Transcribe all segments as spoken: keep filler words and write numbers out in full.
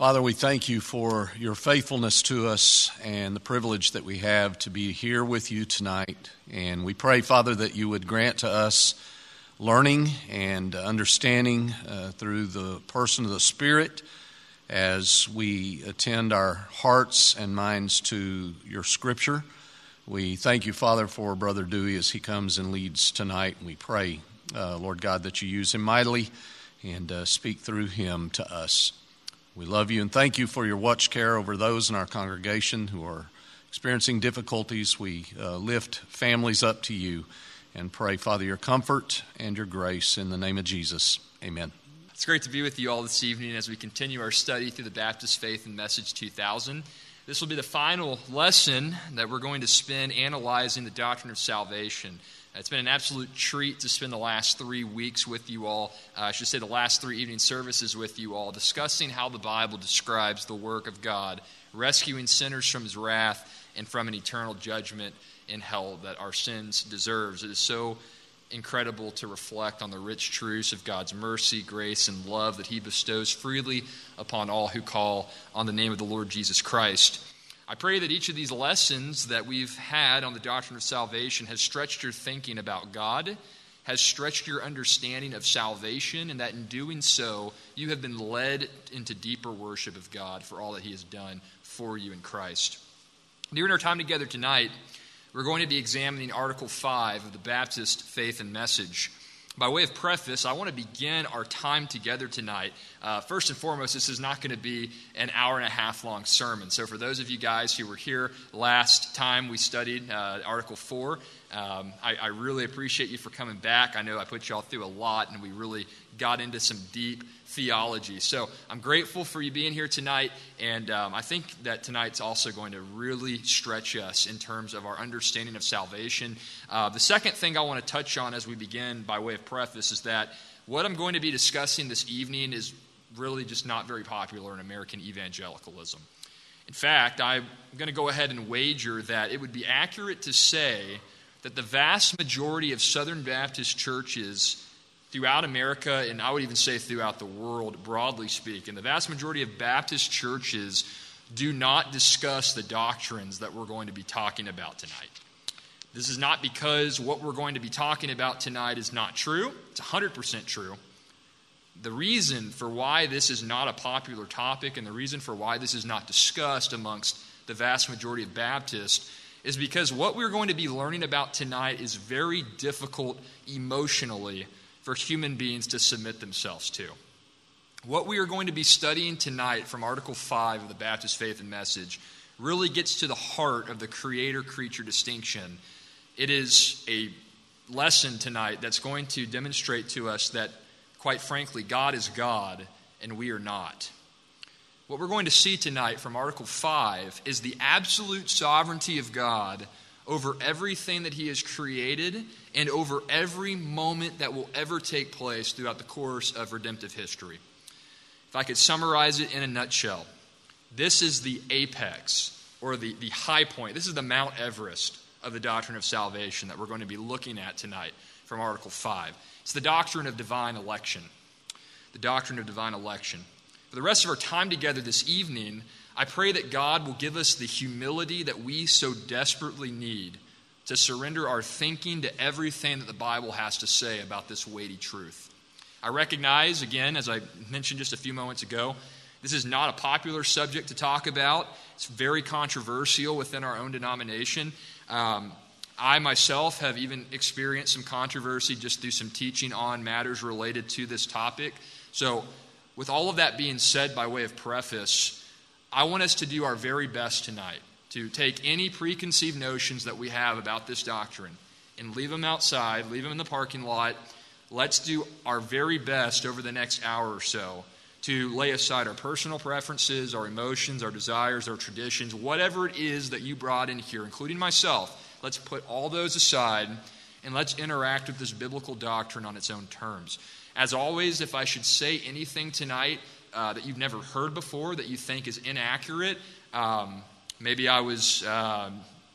Father, we thank you for your faithfulness to us and the privilege that we have to be here with you tonight. And we pray, Father, that you would grant to us learning and understanding uh, through the person of the Spirit as we attend our hearts and minds to your Scripture. We thank you, Father, for Brother Dewey as he comes and leads tonight. And we pray, uh, Lord God, that you use him mightily and uh, speak through him to us. We love you and thank you for your watch care over those in our congregation who are experiencing difficulties. We uh, lift families up to you and pray, Father, your comfort and your grace in the name of Jesus. Amen. It's great to be with you all this evening as we continue our study through the Baptist Faith and Message two thousand. This will be the final lesson that we're going to spend analyzing the doctrine of salvation. It's been an absolute treat to spend the last three weeks with you all, uh, I should say the last three evening services with you all, discussing how the Bible describes the work of God, rescuing sinners from his wrath and from an eternal judgment in hell that our sins deserves. It is so incredible to reflect on the rich truths of God's mercy, grace, and love that he bestows freely upon all who call on the name of the Lord Jesus Christ. I pray that each of these lessons that we've had on the doctrine of salvation has stretched your thinking about God, has stretched your understanding of salvation, and that in doing so, you have been led into deeper worship of God for all that he has done for you in Christ. During our time together tonight, we're going to be examining Article five of the Baptist Faith and Message. By way of preface, I want to begin our time together tonight. Uh, first and foremost, this is not going to be an hour and a half long sermon. So for those of you guys who were here last time we studied uh, Article four, um, I, I really appreciate you for coming back. I know I put you all through a lot, and we really got into some deep theology. So I'm grateful for you being here tonight, and um, I think that tonight's also going to really stretch us in terms of our understanding of salvation. Uh, the second thing I want to touch on as we begin by way of preface is that what I'm going to be discussing this evening is really just not very popular in American evangelicalism. In fact, I'm going to go ahead and wager that it would be accurate to say that the vast majority of Southern Baptist churches throughout America, and I would even say throughout the world, broadly speaking, the vast majority of Baptist churches do not discuss the doctrines that we're going to be talking about tonight. This is not because what we're going to be talking about tonight is not true. It's one hundred percent true. The reason for why this is not a popular topic and the reason for why this is not discussed amongst the vast majority of Baptists is because what we're going to be learning about tonight is very difficult emotionally for human beings to submit themselves to. What we are going to be studying tonight from Article five of the Baptist Faith and Message really gets to the heart of the creator-creature distinction. It is a lesson tonight that's going to demonstrate to us that, quite frankly, God is God and we are not. What we're going to see tonight from Article five is the absolute sovereignty of God over everything that he has created and over every moment that will ever take place throughout the course of redemptive history. If I could summarize it in a nutshell, this is the apex, or the, the high point. This is the Mount Everest of the doctrine of salvation that we're going to be looking at tonight from Article five. It's the doctrine of divine election. The doctrine of divine election. For the rest of our time together this evening, I pray that God will give us the humility that we so desperately need to surrender our thinking to everything that the Bible has to say about this weighty truth. I recognize, again, as I mentioned just a few moments ago, this is not a popular subject to talk about. It's very controversial within our own denomination. Um, I myself have even experienced some controversy just through some teaching on matters related to this topic. So, with all of that being said by way of preface, I want us to do our very best tonight to take any preconceived notions that we have about this doctrine and leave them outside, leave them in the parking lot. Let's do our very best over the next hour or so to lay aside our personal preferences, our emotions, our desires, our traditions, whatever it is that you brought in here, including myself. Let's put all those aside and let's interact with this biblical doctrine on its own terms. As always, if I should say anything tonight uh, that you've never heard before, that you think is inaccurate, um, maybe I was, uh,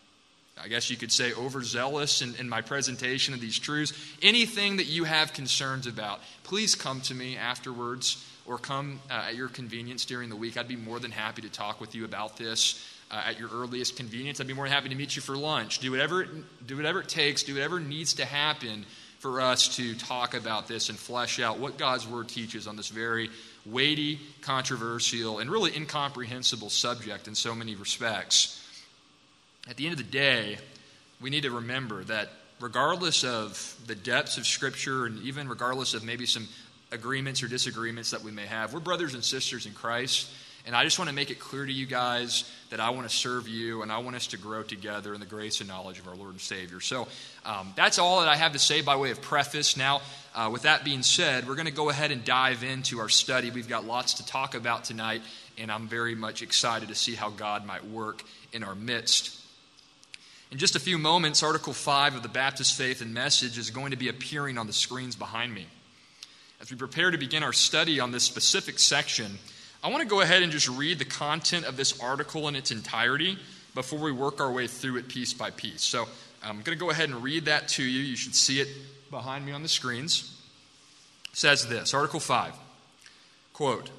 I guess you could say, overzealous in, in my presentation of these truths, anything that you have concerns about, please come to me afterwards or come uh, at your convenience during the week. I'd be more than happy to talk with you about this uh, at your earliest convenience. I'd be more than happy to meet you for lunch. Do whatever, do whatever it takes, do whatever needs to happen for us to talk about this and flesh out what God's Word teaches on this very weighty, controversial, and really incomprehensible subject in so many respects. At the end of the day, we need to remember that regardless of the depths of Scripture and even regardless of maybe some agreements or disagreements that we may have, we're brothers and sisters in Christ. And I just want to make it clear to you guys that I want to serve you and I want us to grow together in the grace and knowledge of our Lord and Savior. So um, that's all that I have to say by way of preface. Now, uh, with that being said, we're going to go ahead and dive into our study. We've got lots to talk about tonight, and I'm very much excited to see how God might work in our midst. In just a few moments, Article five of the Baptist Faith and Message is going to be appearing on the screens behind me. As we prepare to begin our study on this specific section, I want to go ahead and just read the content of this article in its entirety before we work our way through it piece by piece. So I'm going to go ahead and read that to you. You should see it behind me on the screens. It says this, Article five, quote,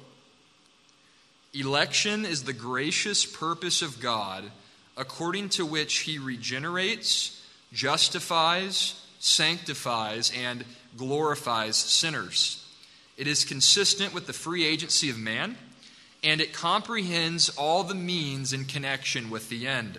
"Election is the gracious purpose of God, according to which he regenerates, justifies, sanctifies, and glorifies sinners. It is consistent with the free agency of man, and it comprehends all the means in connection with the end.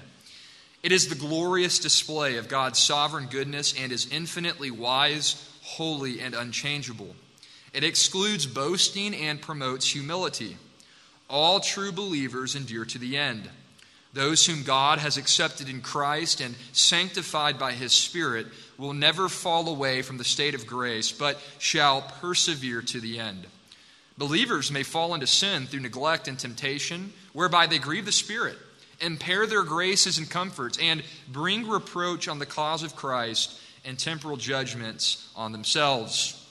It is the glorious display of God's sovereign goodness and is infinitely wise, holy, and unchangeable. It excludes boasting and promotes humility. All true believers endure to the end. Those whom God has accepted in Christ and sanctified by His Spirit will never fall away from the state of grace, but shall persevere to the end. Believers may fall into sin through neglect and temptation, whereby they grieve the Spirit, impair their graces and comforts, and bring reproach on the cause of Christ and temporal judgments on themselves.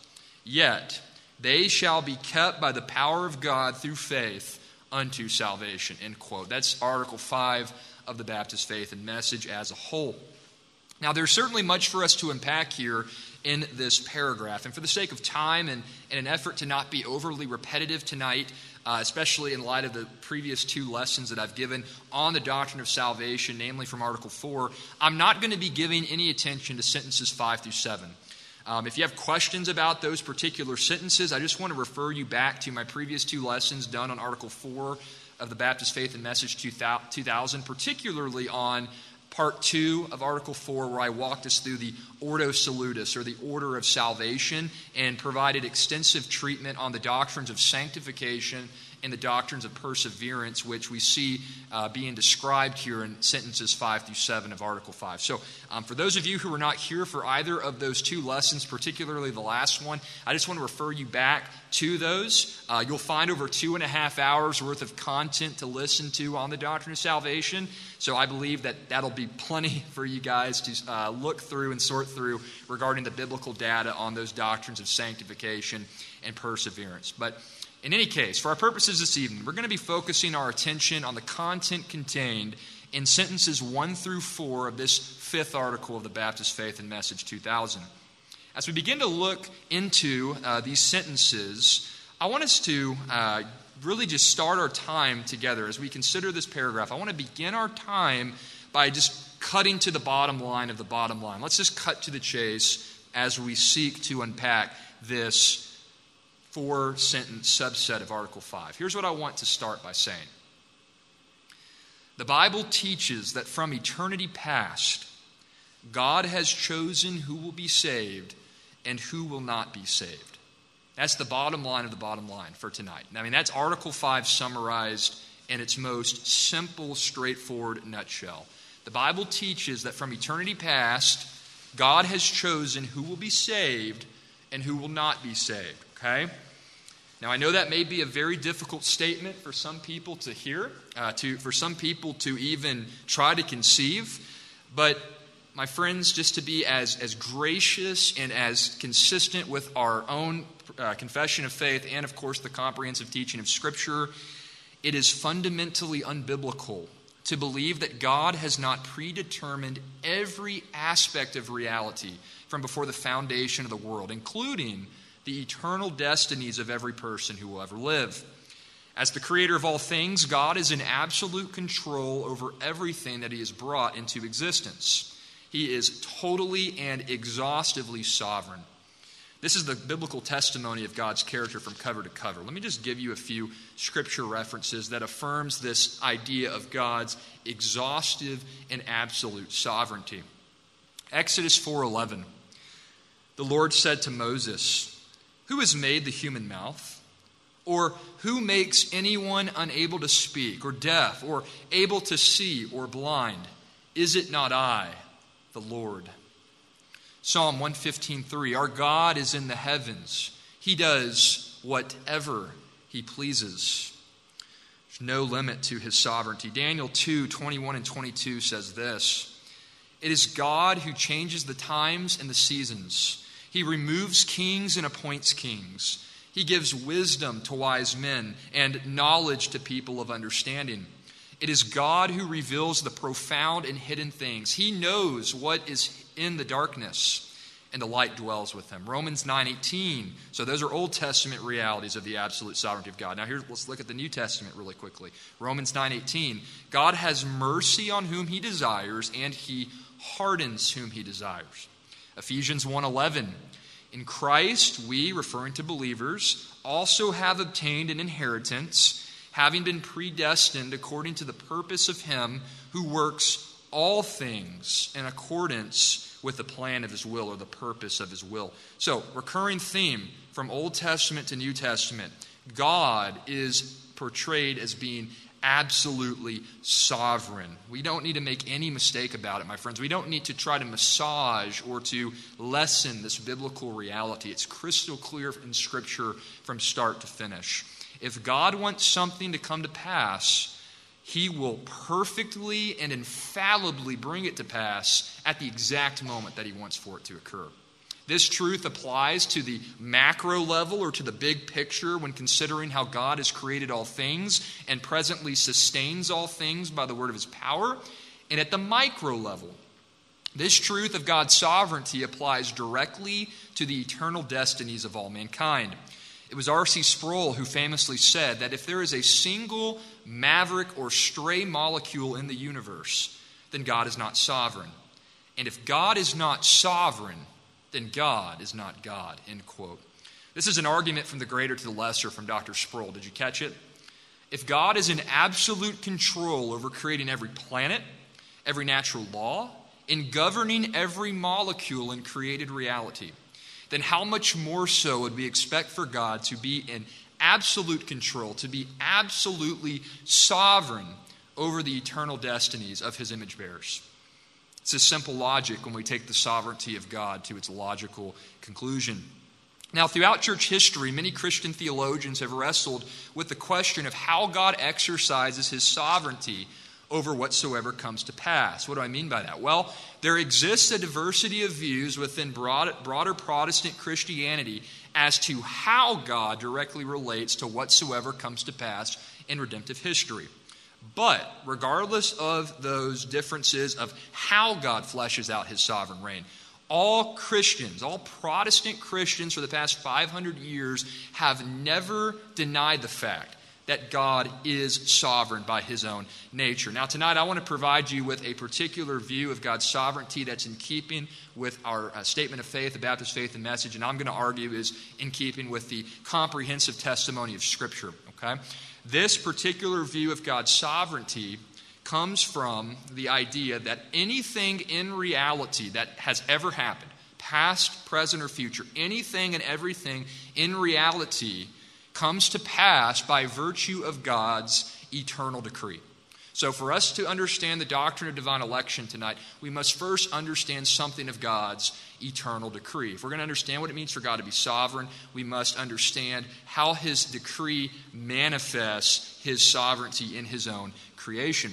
Yet they shall be kept by the power of God through faith unto salvation." End quote. That's Article five of the Baptist Faith and Message as a whole. Now, there's certainly much for us to unpack here in this paragraph. And for the sake of time and, and an effort to not be overly repetitive tonight, uh, especially in light of the previous two lessons that I've given on the doctrine of salvation, namely from Article four, I'm not going to be giving any attention to sentences five through seven. Um, if you have questions about those particular sentences, I just want to refer you back to my previous two lessons done on Article four of the Baptist Faith and Message two thousand, particularly on Part two of Article four, where I walked us through the Ordo Salutis, or the order of salvation, and provided extensive treatment on the doctrines of sanctification and the doctrines of perseverance, which we see uh, being described here in sentences five through seven of Article five. So um, for those of you who were not here for either of those two lessons, particularly the last one, I just want to refer you back to those. Uh, you'll find over two and a half hours worth of content to listen to on the doctrine of salvation. So I believe that that'll be plenty for you guys to uh, look through and sort through regarding the biblical data on those doctrines of sanctification and perseverance. But in any case, for our purposes this evening, we're going to be focusing our attention on the content contained in sentences one through four of this fifth article of the Baptist Faith and Message two thousand. As we begin to look into uh, these sentences, I want us to uh, really just start our time together as we consider this paragraph. I want to begin our time by just cutting to the bottom line of the bottom line. Let's just cut to the chase as we seek to unpack this four-sentence subset of Article five. Here's what I want to start by saying. The Bible teaches that from eternity past, God has chosen who will be saved and who will not be saved. That's the bottom line of the bottom line for tonight. I mean, that's Article five summarized in its most simple, straightforward nutshell. The Bible teaches that from eternity past, God has chosen who will be saved and who will not be saved. Okay? Now, I know that may be a very difficult statement for some people to hear, uh, to for some people to even try to conceive. But, my friends, just to be as, as gracious and as consistent with our own uh, confession of faith and, of course, the comprehensive teaching of Scripture, it is fundamentally unbiblical to believe that God has not predetermined every aspect of reality from before the foundation of the world, including the eternal destinies of every person who will ever live. As the creator of all things, God is in absolute control over everything that he has brought into existence. He is totally and exhaustively sovereign. This is the biblical testimony of God's character from cover to cover. Let me just give you a few scripture references that affirms this idea of God's exhaustive and absolute sovereignty. Exodus four eleven. The Lord said to Moses, "Who has made the human mouth? Or who makes anyone unable to speak, or deaf, or able to see, or blind? Is it not I, the Lord?" Psalm one fifteen three, our God is in the heavens. He does whatever he pleases. There's no limit to his sovereignty. Daniel two twenty-one and twenty-two says this, "It is God who changes the times and the seasons. He removes kings and appoints kings. He gives wisdom to wise men and knowledge to people of understanding. It is God who reveals the profound and hidden things. He knows what is in the darkness, and the light dwells with him." Romans nine eighteen. So those are Old Testament realities of the absolute sovereignty of God. Now here, let's look at the New Testament really quickly. Romans nine eighteen. God has mercy on whom he desires, and he hardens whom he desires. Ephesians one eleven. In Christ we, referring to believers, also have obtained an inheritance, having been predestined according to the purpose of him who works all things in accordance with the plan of his will, or the purpose of his will. So, recurring theme from Old Testament to New Testament. God is portrayed as being absolutely sovereign. We don't need to make any mistake about it, my friends. We don't need to try to massage or to lessen this biblical reality. It's crystal clear in Scripture from start to finish. If God wants something to come to pass, he will perfectly and infallibly bring it to pass at the exact moment that he wants for it to occur. This truth applies to the macro level, or to the big picture, when considering how God has created all things and presently sustains all things by the word of his power. And at the micro level, this truth of God's sovereignty applies directly to the eternal destinies of all mankind. It was R C Sproul who famously said that if there is a single maverick or stray molecule in the universe, then God is not sovereign. And if God is not sovereign, then God is not God, end quote. This is an argument from the greater to the lesser from Doctor Sproul. Did you catch it? If God is in absolute control over creating every planet, every natural law, in governing every molecule in created reality, then how much more so would we expect for God to be in absolute control, to be absolutely sovereign over the eternal destinies of his image bearers? It's a simple logic when we take the sovereignty of God to its logical conclusion. Now, throughout church history, many Christian theologians have wrestled with the question of how God exercises his sovereignty over whatsoever comes to pass. What do I mean by that? Well, there exists a diversity of views within broad, broader Protestant Christianity as to how God directly relates to whatsoever comes to pass in redemptive history. But regardless of those differences of how God fleshes out his sovereign reign, all Christians, all Protestant Christians for the past five hundred years have never denied the fact that God is sovereign by his own nature. Now tonight I want to provide you with a particular view of God's sovereignty that's in keeping with our uh, statement of faith, the Baptist faith and message, and I'm going to argue is in keeping with the comprehensive testimony of Scripture, okay? This particular view of God's sovereignty comes from the idea that anything in reality that has ever happened, past, present, or future, anything and everything in reality comes to pass by virtue of God's eternal decree. So for us to understand the doctrine of divine election tonight, we must first understand something of God's eternal decree. If we're going to understand what it means for God to be sovereign, we must understand how his decree manifests his sovereignty in his own creation.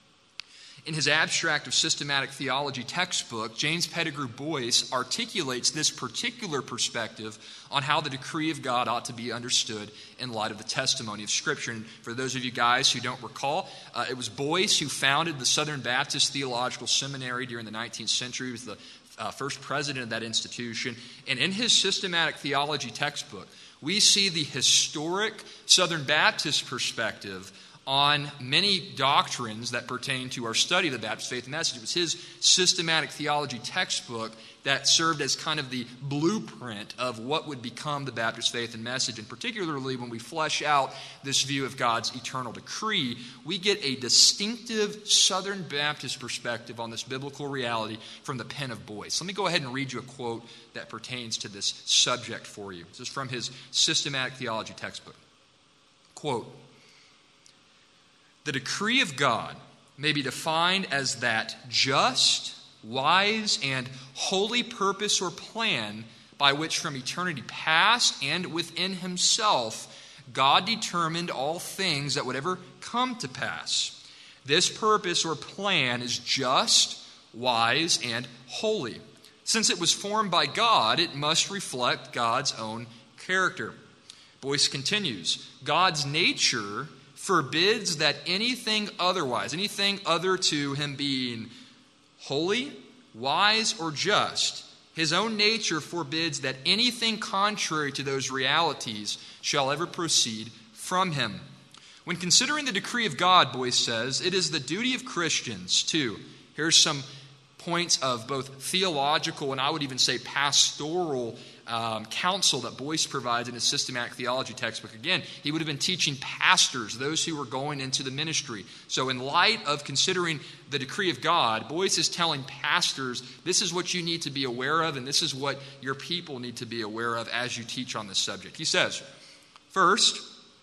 In his Abstract of Systematic Theology textbook, James Pettigrew Boyce articulates this particular perspective on how the decree of God ought to be understood in light of the testimony of Scripture. And for those of you guys who don't recall, uh, it was Boyce who founded the Southern Baptist Theological Seminary during the nineteenth century. He was the uh, first president of that institution. And in his systematic theology textbook, we see the historic Southern Baptist perspective on many doctrines that pertain to our study of the Baptist faith and message. It was his systematic theology textbook that served as kind of the blueprint of what would become the Baptist faith and message. And particularly when we flesh out this view of God's eternal decree, we get a distinctive Southern Baptist perspective on this biblical reality from the pen of Boyce. Let me go ahead and read you a quote that pertains to this subject for you. This is from his systematic theology textbook. Quote, "The decree of God may be defined as that just, wise, and holy purpose or plan by which from eternity past and within himself God determined all things that would ever come to pass. This purpose or plan is just, wise, and holy. Since it was formed by God, it must reflect God's own character." Boyce continues, "God's nature forbids that anything otherwise, anything other to him being holy, wise, or just, his own nature forbids that anything contrary to those realities shall ever proceed from him. When considering the decree of God," Boyce says, "it is the duty of Christians to," here's some points of both theological and I would even say pastoral Um, counsel that Boyce provides in his systematic theology textbook. Again, he would have been teaching pastors, those who were going into the ministry. So in light of considering the decree of God, Boyce is telling pastors, this is what you need to be aware of, and this is what your people need to be aware of as you teach on this subject. He says, first,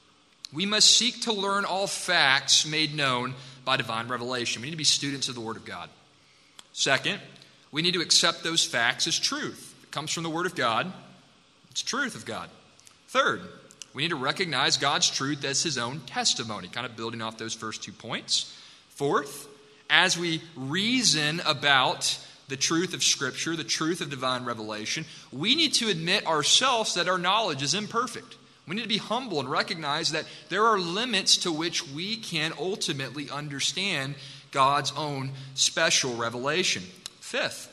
we must seek to learn all facts made known by divine revelation. We need to be students of the Word of God. Second, we need to accept those facts as truth. Comes from the Word of God, it's truth of God. Third, we need to recognize God's truth as his own testimony, kind of building off those first two points. Fourth, as we reason about the truth of Scripture, the truth of divine revelation, we need to admit ourselves that our knowledge is imperfect. We need to be humble and recognize that there are limits to which we can ultimately understand God's own special revelation. Fifth,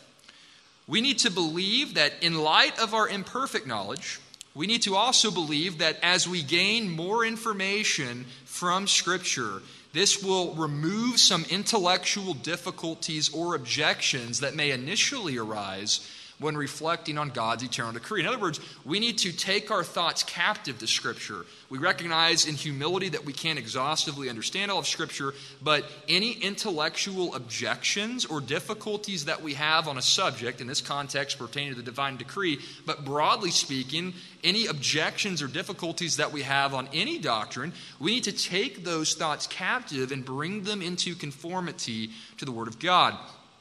we need to believe that in light of our imperfect knowledge, we need to also believe that as we gain more information from Scripture, this will remove some intellectual difficulties or objections that may initially arise when reflecting on God's eternal decree. In other words, we need to take our thoughts captive to Scripture. We recognize in humility that we can't exhaustively understand all of Scripture, but any intellectual objections or difficulties that we have on a subject, in this context pertaining to the divine decree, but broadly speaking, any objections or difficulties that we have on any doctrine, we need to take those thoughts captive and bring them into conformity to the Word of God.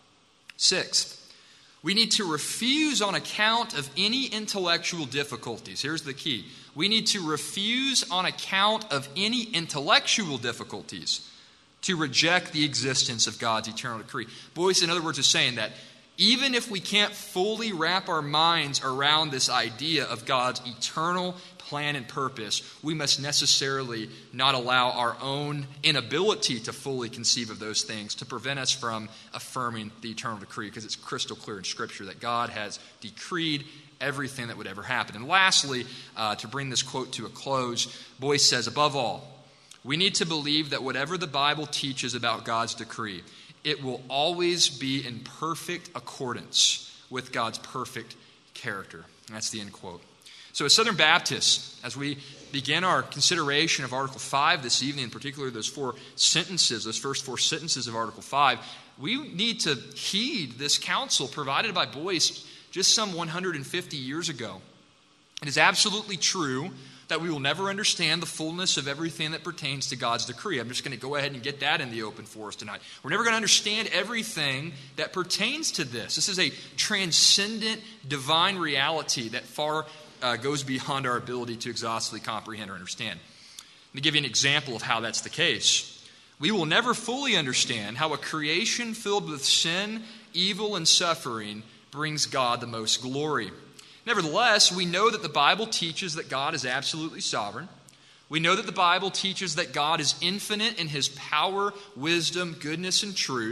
Sixth, we need to refuse on account of any intellectual difficulties. Here's the key. We need to refuse on account of any intellectual difficulties to reject the existence of God's eternal decree. Boyce, in other words, is saying that even if we can't fully wrap our minds around this idea of God's eternal plan and purpose, we must necessarily not allow our own inability to fully conceive of those things to prevent us from affirming the eternal decree, because it's crystal clear in Scripture that God has decreed everything that would ever happen. And lastly, uh, to bring this quote to a close, Boyce says, above all, we need to believe that whatever the Bible teaches about God's decree, it will always be in perfect accordance with God's perfect character. And that's the end quote. So as Southern Baptists, as we begin our consideration of Article five this evening, in particular those four sentences, those first four sentences of Article five, we need to heed this counsel provided by Boyce just some one hundred fifty years ago. It is absolutely true that we will never understand the fullness of everything that pertains to God's decree. I'm just going to go ahead and get that in the open for us tonight. We're never going to understand everything that pertains to this. This is a transcendent divine reality that far uh, goes beyond our ability to exhaustively comprehend or understand. Let me give you an example of how that's the case. We will never fully understand how a creation filled with sin, evil, and suffering brings God the most glory. Nevertheless, we know that the Bible teaches that God is absolutely sovereign. We know that the Bible teaches that God is infinite in his power, wisdom, goodness, and truth.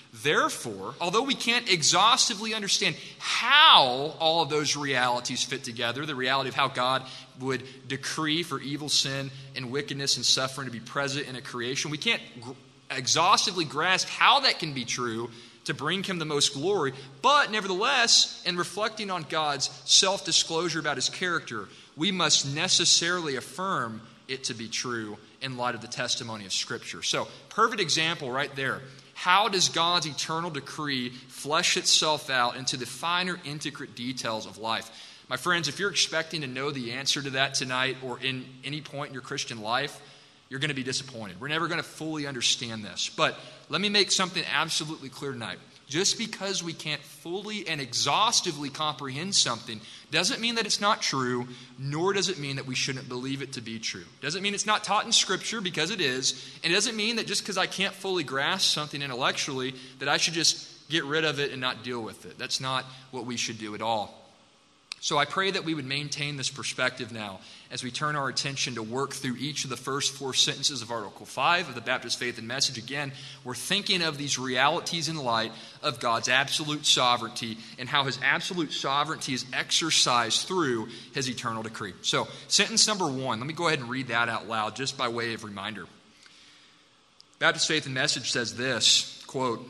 Therefore, although we can't exhaustively understand how all of those realities fit together, the reality of how God would decree for evil, sin, and wickedness and suffering to be present in a creation, we can't gr- exhaustively grasp how that can be true to bring him the most glory. But nevertheless, in reflecting on God's self-disclosure about his character, we must necessarily affirm it to be true in light of the testimony of Scripture. So, perfect example right there. How does God's eternal decree flesh itself out into the finer, intricate details of life? My friends, if you're expecting to know the answer to that tonight or in any point in your Christian life, you're going to be disappointed. We're never going to fully understand this. But let me make something absolutely clear tonight. Just because we can't fully and exhaustively comprehend something doesn't mean that it's not true, nor does it mean that we shouldn't believe it to be true. Doesn't mean it's not taught in Scripture, because it is. And it doesn't mean that just because I can't fully grasp something intellectually that I should just get rid of it and not deal with it. That's not what we should do at all. So I pray that we would maintain this perspective now as we turn our attention to work through each of the first four sentences of Article five of the Baptist Faith and Message. Again, we're thinking of these realities in light of God's absolute sovereignty and how his absolute sovereignty is exercised through his eternal decree. So, sentence number one, let me go ahead and read that out loud just by way of reminder. Baptist Faith and Message says this, quote,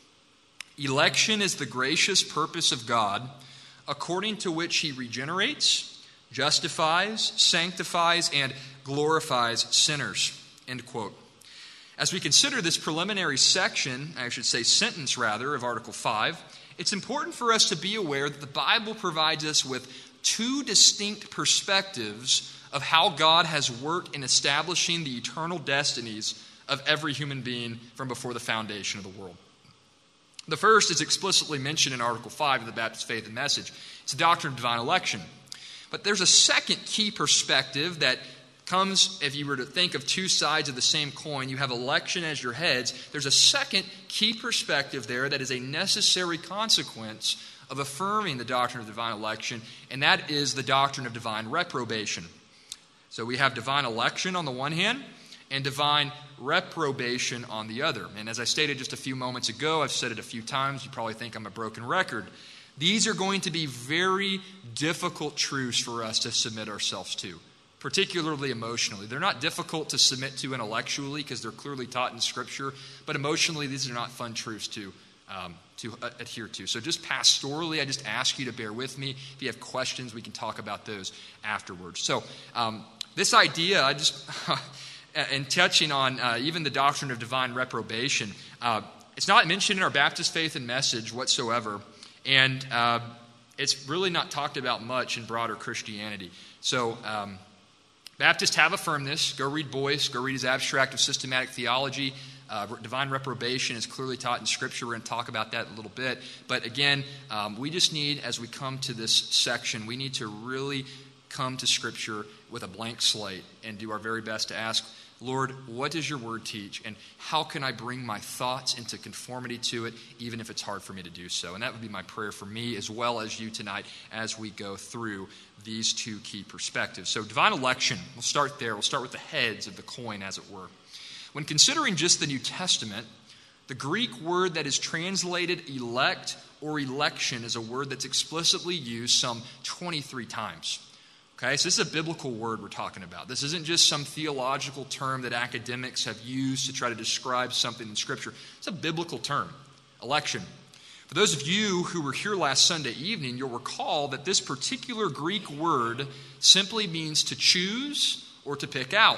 "Election is the gracious purpose of God, according to which he regenerates, justifies, sanctifies, and glorifies sinners." End quote. As we consider this preliminary section, I should say sentence rather, of Article five, it's important for us to be aware that the Bible provides us with two distinct perspectives of how God has worked in establishing the eternal destinies of every human being from before the foundation of the world. The first is explicitly mentioned in Article five of the Baptist Faith and Message. It's the doctrine of divine election. But there's a second key perspective that comes, if you were to think of two sides of the same coin, you have election as your heads. There's a second key perspective there that is a necessary consequence of affirming the doctrine of divine election, and that is the doctrine of divine reprobation. So we have divine election on the one hand, and divine reprobation on the other. And as I stated just a few moments ago, I've said it a few times, you probably think I'm a broken record. These are going to be very difficult truths for us to submit ourselves to, particularly emotionally. They're not difficult to submit to intellectually because they're clearly taught in Scripture, but emotionally these are not fun truths to um, to uh, adhere to. So just pastorally, I just ask you to bear with me. If you have questions, we can talk about those afterwards. So um, this idea, I just... and touching on uh, even the doctrine of divine reprobation, uh, it's not mentioned in our Baptist Faith and Message whatsoever, and uh, it's really not talked about much in broader Christianity. So um, Baptists have affirmed this. Go read Boyce. Go read his Abstract of Systematic Theology. Uh, divine reprobation is clearly taught in Scripture. We're going to talk about that in a little bit. But again, um, we just need, as we come to this section, we need to really come to Scripture with a blank slate and do our very best to ask, Lord, what does your word teach, and how can I bring my thoughts into conformity to it, even if it's hard for me to do so? And that would be my prayer for me as well as you tonight as we go through these two key perspectives. So divine election, we'll start there. We'll start with the heads of the coin, as it were. When considering just the New Testament, the Greek word that is translated elect or election is a word that's explicitly used some twenty-three times. Okay, so this is a biblical word we're talking about. This isn't just some theological term that academics have used to try to describe something in Scripture. It's a biblical term, election. For those of you who were here last Sunday evening, you'll recall that this particular Greek word simply means to choose or to pick out.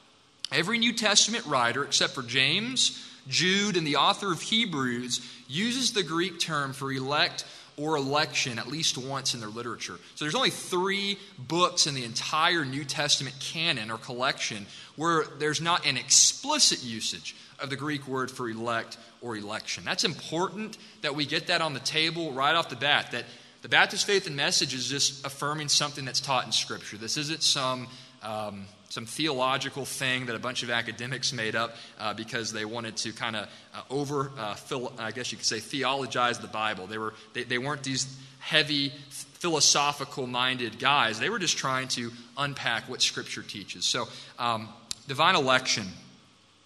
Every New Testament writer, except for James, Jude, and the author of Hebrews, uses the Greek term for elect or election at least once in their literature. So there's only three books in the entire New Testament canon or collection where there's not an explicit usage of the Greek word for elect or election. That's important that we get that on the table right off the bat, that the Baptist Faith and Message is just affirming something that's taught in Scripture. This isn't some um, some theological thing that a bunch of academics made up uh, because they wanted to kind of uh, over, uh, phil- I guess you could say, theologize the Bible. They were they, they weren't these heavy philosophical-minded guys. They were just trying to unpack what Scripture teaches. So, um, divine election.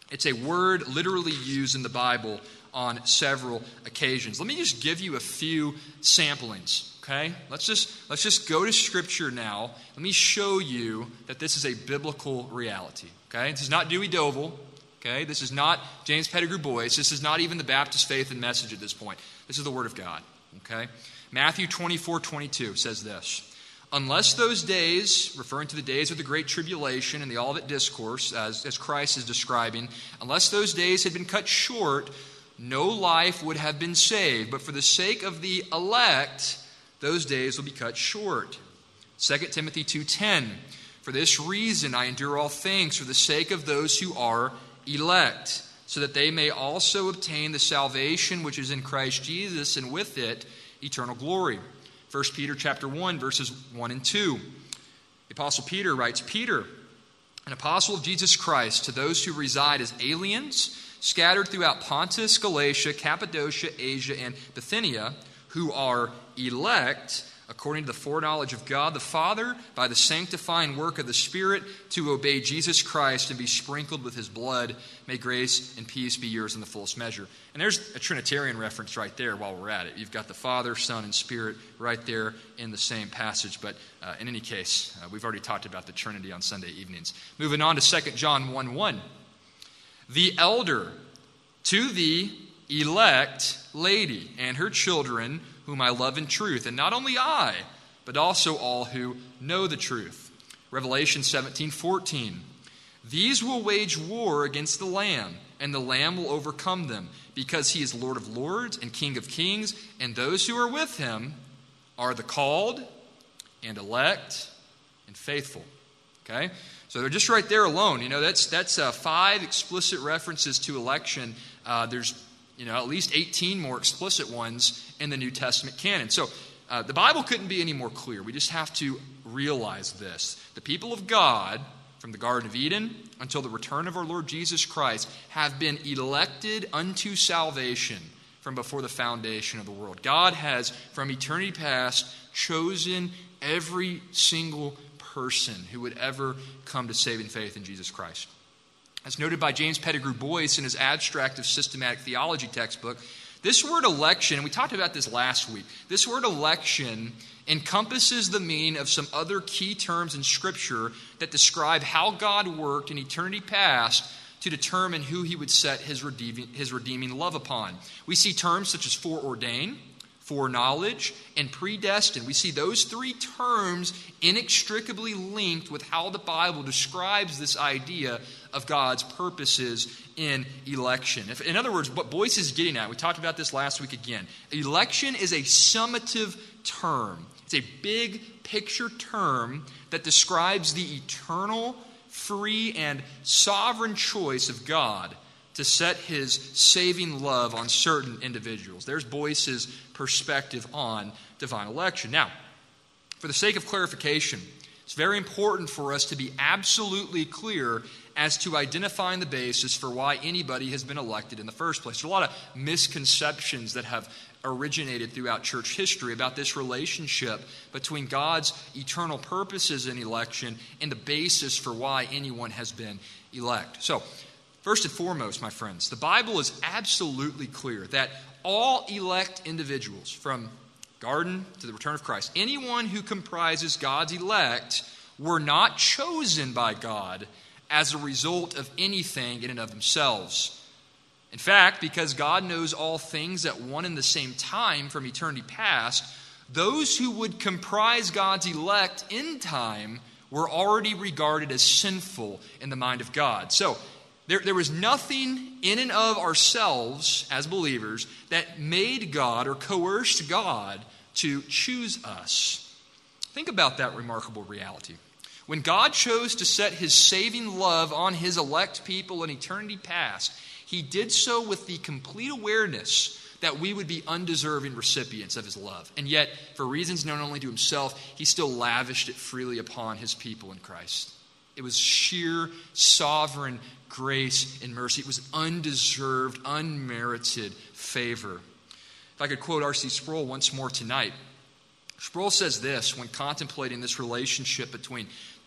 It's a word literally used in the Bible on several occasions. Let me just give you a few samplings, okay? Let's just let's just go to Scripture now. Let me show you that this is a biblical reality, okay? This is not Dewey Dovel, okay? This is not James Pettigrew Boyce. This is not even the Baptist Faith and Message at this point. This is the Word of God, okay? Matthew twenty-four twenty-two says this: unless those days, referring to the days of the Great Tribulation and the Olivet Discourse, as, as Christ is describing, unless those days had been cut short, no life would have been saved. But for the sake of the elect, those days will be cut short. Second Timothy two ten, for this reason I endure all things for the sake of those who are elect, so that they may also obtain the salvation which is in Christ Jesus, and with it eternal glory. First Peter chapter one, verses one and two. The Apostle Peter writes, Peter, an apostle of Jesus Christ, to those who reside as aliens, scattered throughout Pontus, Galatia, Cappadocia, Asia, and Bithynia, who are elect, according to the foreknowledge of God the Father, by the sanctifying work of the Spirit, to obey Jesus Christ and be sprinkled with His blood. May grace and peace be yours in the fullest measure. And there's a Trinitarian reference right there while we're at it. You've got the Father, Son, and Spirit right there in the same passage. But uh, in any case, uh, we've already talked about the Trinity on Sunday evenings. Moving on to Second John one one. The elder to the elect lady and her children, whom I love in truth, and not only I, but also all who know the truth. Revelation seventeen fourteen. These will wage war against the Lamb, and the Lamb will overcome them, because He is Lord of lords and King of kings, and those who are with Him are the called and elect and faithful. Okay? So they're just right there alone. You know, that's that's uh, five explicit references to election. Uh, there's you know, at least eighteen more explicit ones in the New Testament canon. So uh, the Bible couldn't be any more clear. We just have to realize this. The people of God, from the Garden of Eden until the return of our Lord Jesus Christ, have been elected unto salvation from before the foundation of the world. God has, from eternity past, chosen every single person who would ever come to saving faith in Jesus Christ. As noted by James Pettigrew Boyce in his Abstract of Systematic Theology textbook, this word election, and we talked about this last week, this word election encompasses the meaning of some other key terms in Scripture that describe how God worked in eternity past to determine who He would set His redeeming, his redeeming love upon. We see terms such as foreordain, foreknowledge, and predestined. We see those three terms inextricably linked with how the Bible describes this idea of God's purposes in election. If, in other words, what Boyce is getting at, we talked about this last week again, election is a summative term. It's a big picture term that describes the eternal, free, and sovereign choice of God to set His saving love on certain individuals. There's Boyce's perspective on divine election. Now, for the sake of clarification, it's very important for us to be absolutely clear as to identifying the basis for why anybody has been elected in the first place. There's a lot of misconceptions that have originated throughout church history about this relationship between God's eternal purposes in election and the basis for why anyone has been elect. So, first and foremost, my friends, the Bible is absolutely clear that all elect individuals, from garden to the return of Christ, anyone who comprises God's elect, were not chosen by God as a result of anything in and of themselves. In fact, because God knows all things at one and the same time from eternity past, those who would comprise God's elect in time were already regarded as sinful in the mind of God. So, There, there was nothing in and of ourselves as believers that made God or coerced God to choose us. Think about that remarkable reality. When God chose to set His saving love on His elect people in eternity past, He did so with the complete awareness that we would be undeserving recipients of His love. And yet, for reasons known only to Himself, He still lavished it freely upon His people in Christ. It was sheer, sovereign grace and mercy. It was undeserved, unmerited favor. If I could quote R C Sproul once more tonight. Sproul says this when contemplating this relationship between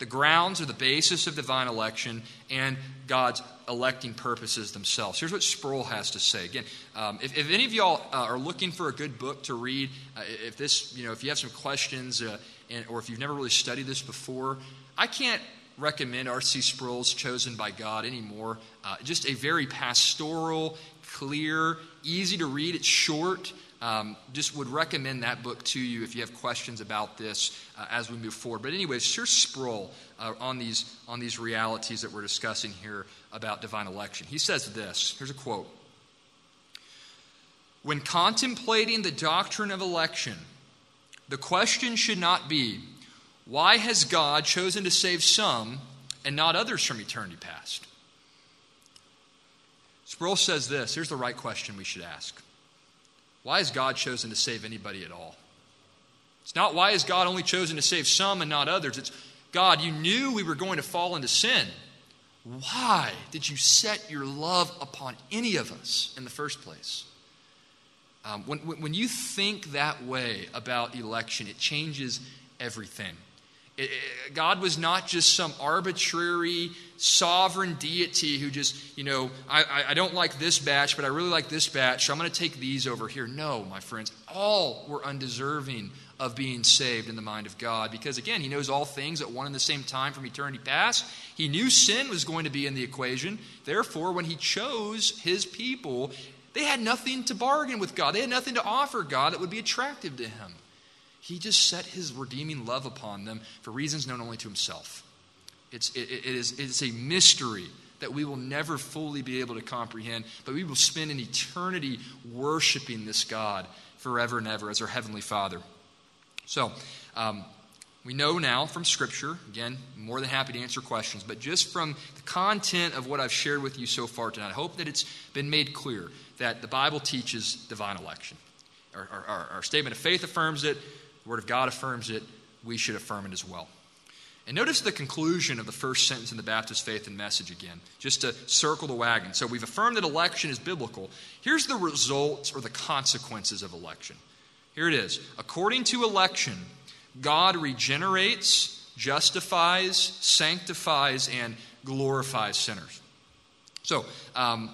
the grounds or the basis of divine election and God's electing purposes themselves. Here's what Sproul has to say. Again, um, if, if any of y'all uh, are looking for a good book to read, uh, if this, you know, if you have some questions uh, and, or if you've never really studied this before, I can't recommend R C Sproul's Chosen by God anymore. Uh, just a very pastoral, clear, easy to read. It's short. Um, just would recommend that book to you if you have questions about this uh, as we move forward. But anyways, here's Sproul uh, on these on these realities that we're discussing here about divine election. He says this. Here's a quote. When contemplating the doctrine of election, the question should not be, why has God chosen to save some and not others from eternity past? Sproul says this. Here's the right question we should ask. Why has God chosen to save anybody at all? It's not why has God only chosen to save some and not others. It's, God, you knew we were going to fall into sin. Why did you set your love upon any of us in the first place? Um, when, when you think that way about election, it changes everything. It, it, God was not just some arbitrary sovereign deity who just, you know, I, I, I don't like this batch, but I really like this batch, so I'm going to take these over here. No, my friends, all were undeserving of being saved in the mind of God because, again, He knows all things at one and the same time from eternity past. He knew sin was going to be in the equation. Therefore, when He chose His people, they had nothing to bargain with God. They had nothing to offer God that would be attractive to Him. He just set His redeeming love upon them for reasons known only to Himself. It's, it, it is, it's a mystery that we will never fully be able to comprehend, but we will spend an eternity worshiping this God forever and ever as our Heavenly Father. So, um, we know now from Scripture, again, more than happy to answer questions, but just from the content of what I've shared with you so far tonight, I hope that it's been made clear that the Bible teaches divine election. Our, our, our statement of faith affirms it. The Word of God affirms it. We should affirm it as well. And notice the conclusion of the first sentence in the Baptist Faith and Message again, just to circle the wagon. So we've affirmed that election is biblical. Here's the results or the consequences of election. Here it is. According to election, God regenerates, justifies, sanctifies, and glorifies sinners. So um,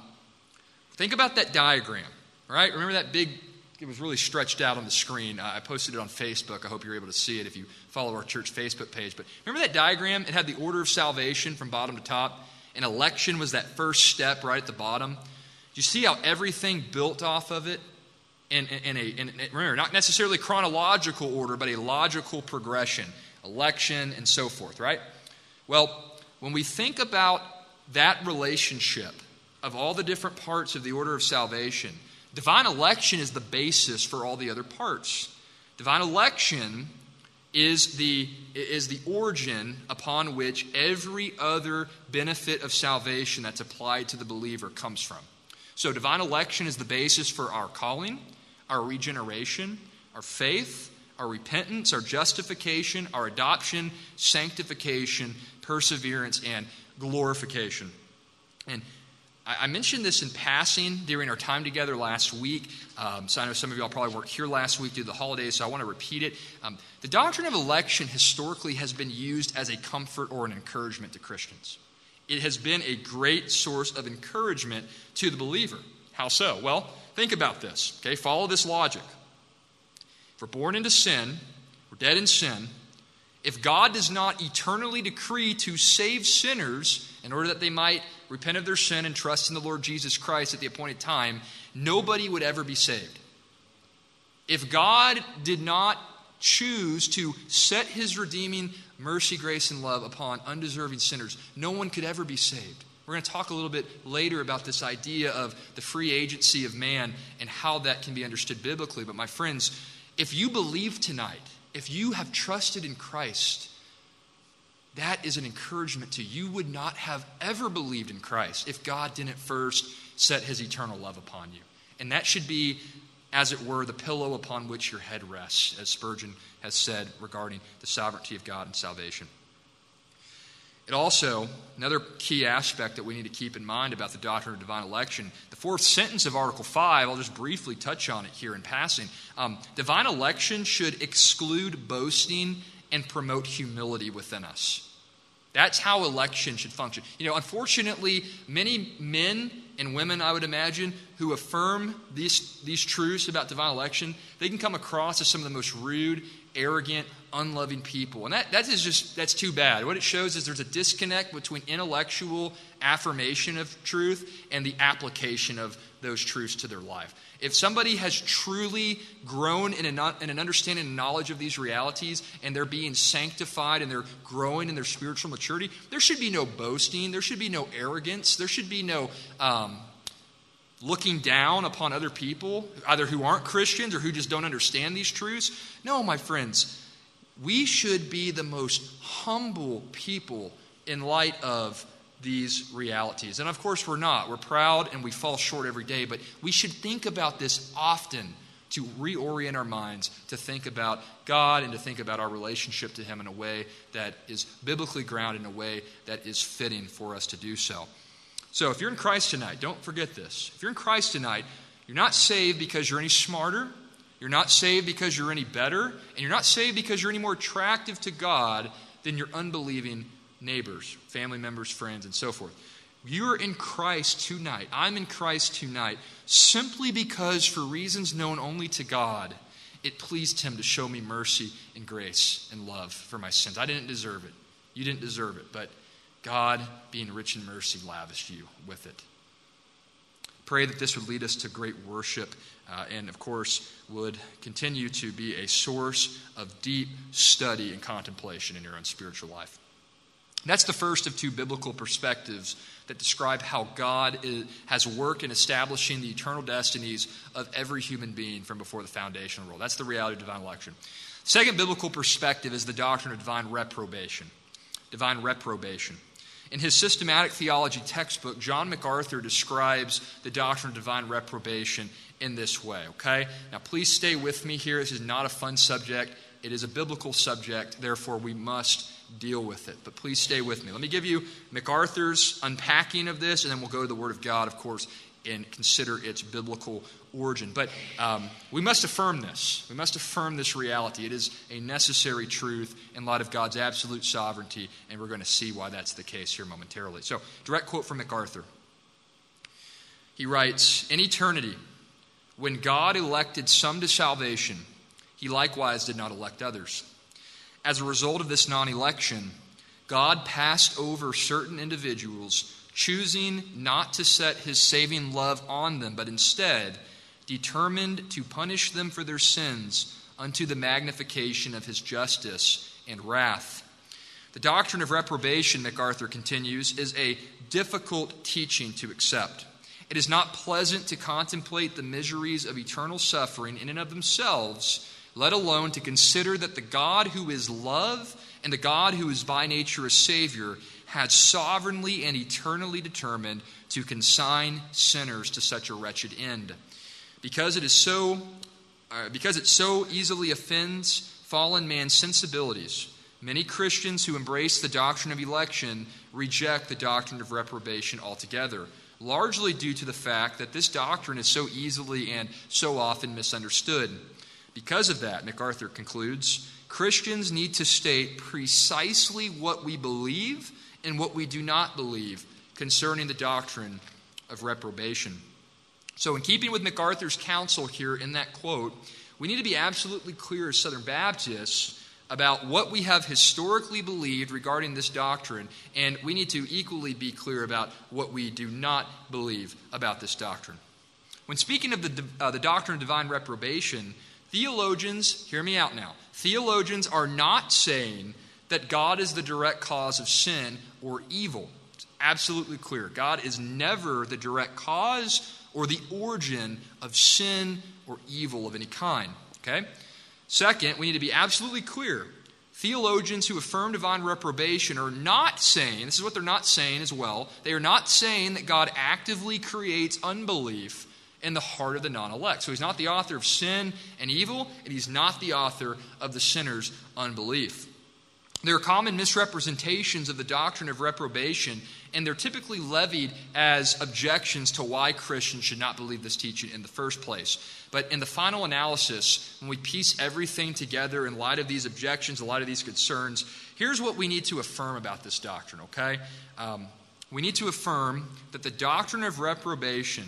think about that diagram, all right? Remember that big... It was really stretched out on the screen. Uh, I posted it on Facebook. I hope you're able to see it if you follow our church Facebook page. But remember that diagram? It had the order of salvation from bottom to top. And election was that first step right at the bottom. Do you see how everything built off of it? In, in, in, a, in, in remember, not necessarily chronological order, but a logical progression. Election and so forth, right? Well, when we think about that relationship of all the different parts of the order of salvation, divine election is the basis for all the other parts. Divine election is the, is the origin upon which every other benefit of salvation that's applied to the believer comes from. So divine election is the basis for our calling, our regeneration, our faith, our repentance, our justification, our adoption, sanctification, perseverance, and glorification. And I mentioned this in passing during our time together last week. Um, so I know some of y'all probably weren't here last week due to the holidays, so I want to repeat it. Um, the doctrine of election historically has been used as a comfort or an encouragement to Christians. It has been a great source of encouragement to the believer. How so? Well, think about this. Okay, follow this logic. If we're born into sin, we're dead in sin. If God does not eternally decree to save sinners in order that they might repent of their sin and trust in the Lord Jesus Christ at the appointed time, nobody would ever be saved. If God did not choose to set His redeeming mercy, grace, and love upon undeserving sinners, no one could ever be saved. We're going to talk a little bit later about this idea of the free agency of man and how that can be understood biblically. But my friends, if you believe tonight, if you have trusted in Christ, that is an encouragement to you. You would not have ever believed in Christ if God didn't first set His eternal love upon you. And that should be, as it were, the pillow upon which your head rests, as Spurgeon has said regarding the sovereignty of God and salvation. It also, another key aspect that we need to keep in mind about the doctrine of divine election, the fourth sentence of Article five, I'll just briefly touch on it here in passing. Um, divine election should exclude boasting and promote humility within us. That's how election should function. You know, unfortunately, many men and women, I would imagine, who affirm these, these truths about divine election, they can come across as some of the most rude, arrogant, unloving people. And that, that is just, that's too bad. What it shows is there's a disconnect between intellectual affirmation of truth and the application of those truths to their life. If somebody has truly grown in, a, in an understanding and knowledge of these realities, and they're being sanctified and they're growing in their spiritual maturity, there should be no boasting, there should be no arrogance, there should be no um, looking down upon other people, either who aren't Christians or who just don't understand these truths. No, my friends, we should be the most humble people in light of these realities. And of course we're not. We're proud and we fall short every day, but we should think about this often to reorient our minds to think about God and to think about our relationship to Him in a way that is biblically grounded, in a way that is fitting for us to do so. So if you're in Christ tonight, don't forget this. If you're in Christ tonight, you're not saved because you're any smarter, you're not saved because you're any better, and you're not saved because you're any more attractive to God than your unbelieving neighbors, family members, friends, and so forth. You're in Christ tonight. I'm in Christ tonight simply because, for reasons known only to God, it pleased Him to show me mercy and grace and love for my sins. I didn't deserve it. You didn't deserve it, but God, being rich in mercy, lavished you with it. Pray that this would lead us to great worship uh, and, of course, would continue to be a source of deep study and contemplation in your own spiritual life. That's the first of two biblical perspectives that describe how God is, has worked in establishing the eternal destinies of every human being from before the foundation of the world. That's the reality of divine election. Second biblical perspective is the doctrine of divine reprobation. Divine reprobation. In his systematic theology textbook, John MacArthur describes the doctrine of divine reprobation in this way, okay? Now, please stay with me here. This is not a fun subject. It is a biblical subject, therefore we must deal with it. But please stay with me. Let me give you MacArthur's unpacking of this, and then we'll go to the Word of God, of course, and consider its biblical origin. But um, we must affirm this. We must affirm this reality. It is a necessary truth in light of God's absolute sovereignty, and we're going to see why that's the case here momentarily. So, direct quote from MacArthur. He writes, "In eternity, when God elected some to salvation, He likewise did not elect others. As a result of this non-election, God passed over certain individuals, choosing not to set His saving love on them, but instead determined to punish them for their sins unto the magnification of His justice and wrath. The doctrine of reprobation," MacArthur continues, "is a difficult teaching to accept. It is not pleasant to contemplate the miseries of eternal suffering in and of themselves, let alone to consider that the God who is love and the God who is by nature a Savior had sovereignly and eternally determined to consign sinners to such a wretched end. Because it is so, uh, because it so easily offends fallen man's sensibilities, many Christians who embrace the doctrine of election reject the doctrine of reprobation altogether, largely due to the fact that this doctrine is so easily and so often misunderstood. Because of that," MacArthur concludes, "Christians need to state precisely what we believe and what we do not believe concerning the doctrine of reprobation." So in keeping with MacArthur's counsel here in that quote, we need to be absolutely clear as Southern Baptists about what we have historically believed regarding this doctrine, and we need to equally be clear about what we do not believe about this doctrine. When speaking of the, uh, the doctrine of divine reprobation, theologians, hear me out now, theologians are not saying that God is the direct cause of sin or evil. It's absolutely clear. God is never the direct cause or the origin of sin or evil of any kind. Okay? Second, we need to be absolutely clear. Theologians who affirm divine reprobation are not saying, this is what they're not saying as well, they are not saying that God actively creates unbelief in the heart of the non-elect. So He's not the author of sin and evil, and He's not the author of the sinner's unbelief. There are common misrepresentations of the doctrine of reprobation, and they're typically levied as objections to why Christians should not believe this teaching in the first place. But in the final analysis, when we piece everything together in light of these objections, in light of these concerns, here's what we need to affirm about this doctrine, okay? Um, we need to affirm that the doctrine of reprobation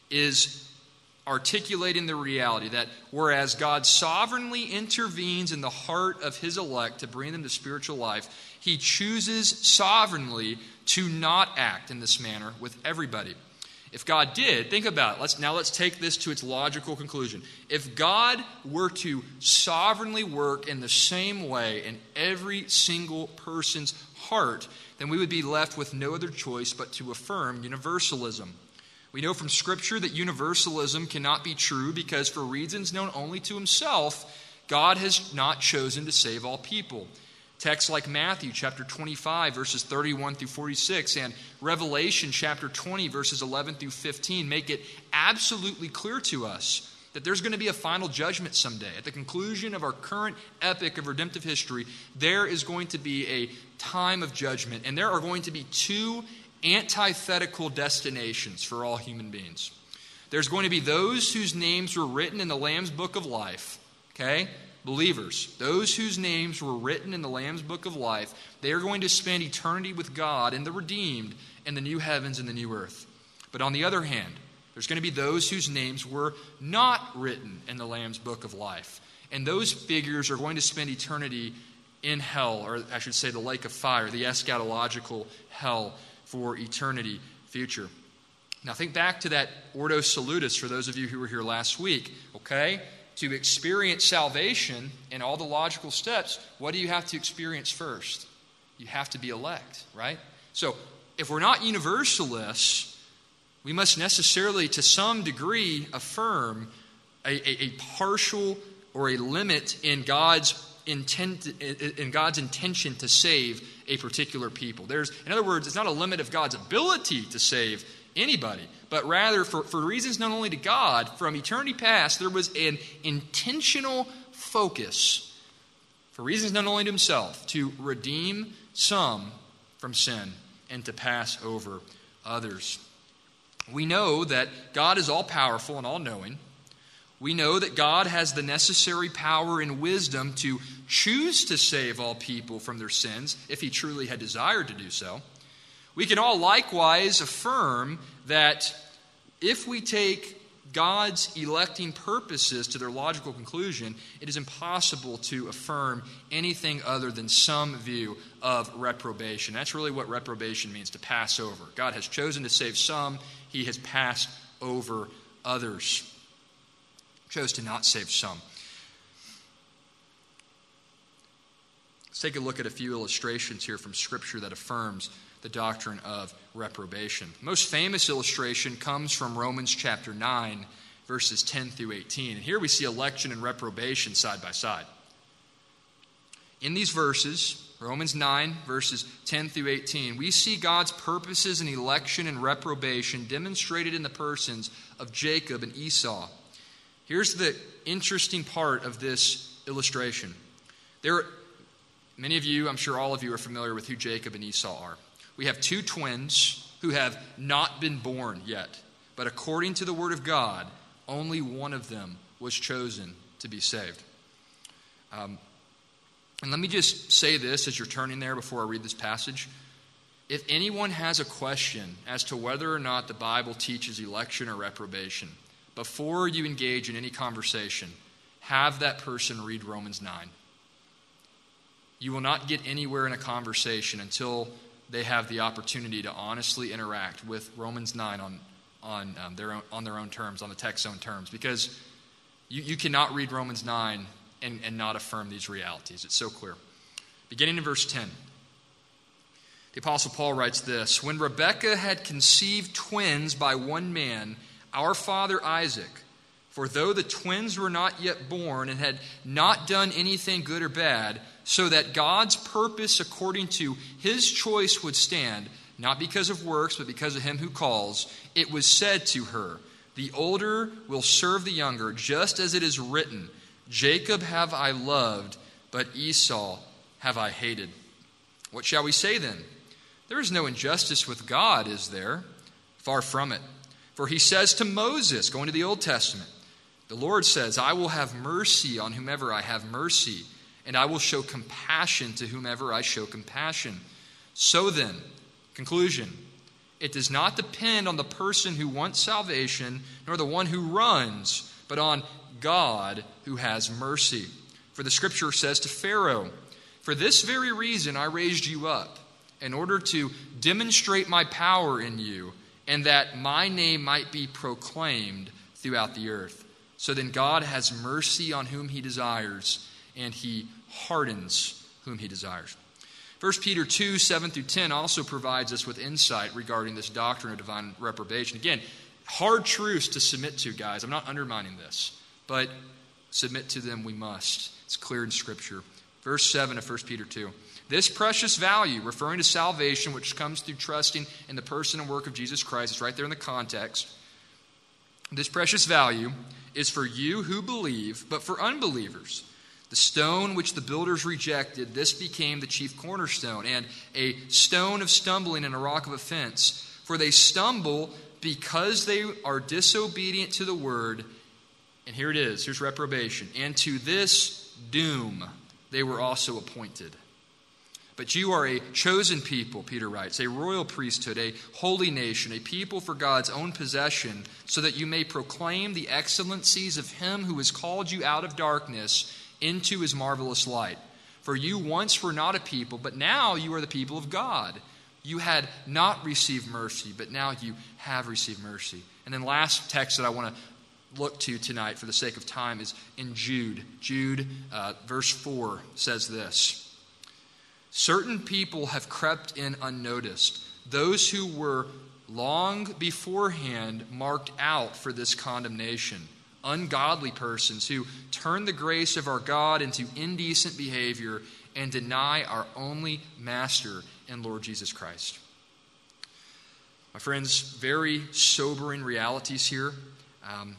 is articulating the reality that whereas God sovereignly intervenes in the heart of his elect to bring them to spiritual life, he chooses sovereignly to not act in this manner with everybody. If God did, think about it. Let's, now let's take this to its logical conclusion. If God were to sovereignly work in the same way in every single person's heart, then we would be left with no other choice but to affirm universalism. We know from Scripture that universalism cannot be true because for reasons known only to himself, God has not chosen to save all people. Texts like Matthew chapter twenty-five, verses thirty-one through forty-six, and Revelation chapter twenty, verses eleven through fifteen, make it absolutely clear to us that there's going to be a final judgment someday. At the conclusion of our current epic of redemptive history, there is going to be a time of judgment, and there are going to be two antithetical destinations for all human beings. There's going to be those whose names were written in the Lamb's Book of Life, okay? Believers, those whose names were written in the Lamb's Book of Life, they are going to spend eternity with God and the redeemed in the new heavens and the new earth. But on the other hand, there's going to be those whose names were not written in the Lamb's Book of Life. And those figures are going to spend eternity in hell, or I should say the lake of fire, the eschatological hell for eternity future. Now think back to that Ordo Salutis for those of you who were here last week, okay? To experience salvation and all the logical steps, what do you have to experience first? You have to be elect, right? So if we're not universalists, we must necessarily, to some degree, affirm a, a, a partial or a limit in God's intent, in God's intention to save a particular people. There's, in other words, it's not a limit of God's ability to save anybody, but rather for, for reasons known only to God, from eternity past, there was an intentional focus, for reasons known only to himself, to redeem some from sin and to pass over others. We know that God is all-powerful and all-knowing. We know that God has the necessary power and wisdom to choose to save all people from their sins if he truly had desired to do so. We can all likewise affirm that if we take God's electing purposes to their logical conclusion, it is impossible to affirm anything other than some view of reprobation. That's really what reprobation means, to pass over. God has chosen to save some. He has passed over others. Chose to not save some. Let's take a look at a few illustrations here from Scripture that affirms the doctrine of reprobation. The most famous illustration comes from Romans chapter nine, verses ten through eighteen. And here we see election and reprobation side by side. In these verses, Romans nine, verses ten through eighteen, we see God's purposes in election and reprobation demonstrated in the persons of Jacob and Esau. Here's the interesting part of this illustration. There are, many of you, I'm sure all of you, are familiar with who Jacob and Esau are. We have two twins who have not been born yet. But according to the Word of God, only one of them was chosen to be saved. Um, and let me just say this as you're turning there before I read this passage. If anyone has a question as to whether or not the Bible teaches election or reprobation, before you engage in any conversation, have that person read Romans nine. You will not get anywhere in a conversation until they have the opportunity to honestly interact with Romans nine on, on, um, their, own, on their own terms, on the text's own terms. Because you, you cannot read Romans nine and, and not affirm these realities. It's so clear. Beginning in verse ten. The Apostle Paul writes this: When Rebekah had conceived twins by one man, our father Isaac, for though the twins were not yet born and had not done anything good or bad, so that God's purpose according to his choice would stand, not because of works, but because of him who calls, it was said to her, the older will serve the younger, just as it is written, Jacob have I loved, but Esau have I hated. What shall we say then? There is no injustice with God, is there? Far from it. For he says to Moses, going to the Old Testament, the Lord says, I will have mercy on whomever I have mercy, and I will show compassion to whomever I show compassion. So then, conclusion, it does not depend on the person who wants salvation, nor the one who runs, but on God who has mercy. For the Scripture says to Pharaoh, "For this very reason I raised you up, in order to demonstrate my power in you, and that my name might be proclaimed throughout the earth." So then God has mercy on whom he desires, and he hardens whom he desires. First Peter two, seven through ten also provides us with insight regarding this doctrine of divine reprobation. Again, hard truths to submit to, guys. I'm not undermining this, but submit to them we must. It's clear in Scripture. Verse seven of First Peter two. This precious value, referring to salvation, which comes through trusting in the person and work of Jesus Christ, it's right there in the context. This precious value is for you who believe, but for unbelievers. The stone which the builders rejected, this became the chief cornerstone, and a stone of stumbling and a rock of offense. For they stumble because they are disobedient to the word. And here it is, here's reprobation. And to this doom they were also appointed. But you are a chosen people, Peter writes, a royal priesthood, a holy nation, a people for God's own possession, so that you may proclaim the excellencies of him who has called you out of darkness into his marvelous light. For you once were not a people, but now you are the people of God. You had not received mercy, but now you have received mercy. And then last text that I want to look to tonight for the sake of time is in Jude. Jude, uh, verse four says this. Certain people have crept in unnoticed, those who were long beforehand marked out for this condemnation. Ungodly persons who turn the grace of our God into indecent behavior and deny our only Master and Lord Jesus Christ. My friends, very sobering realities here. Um,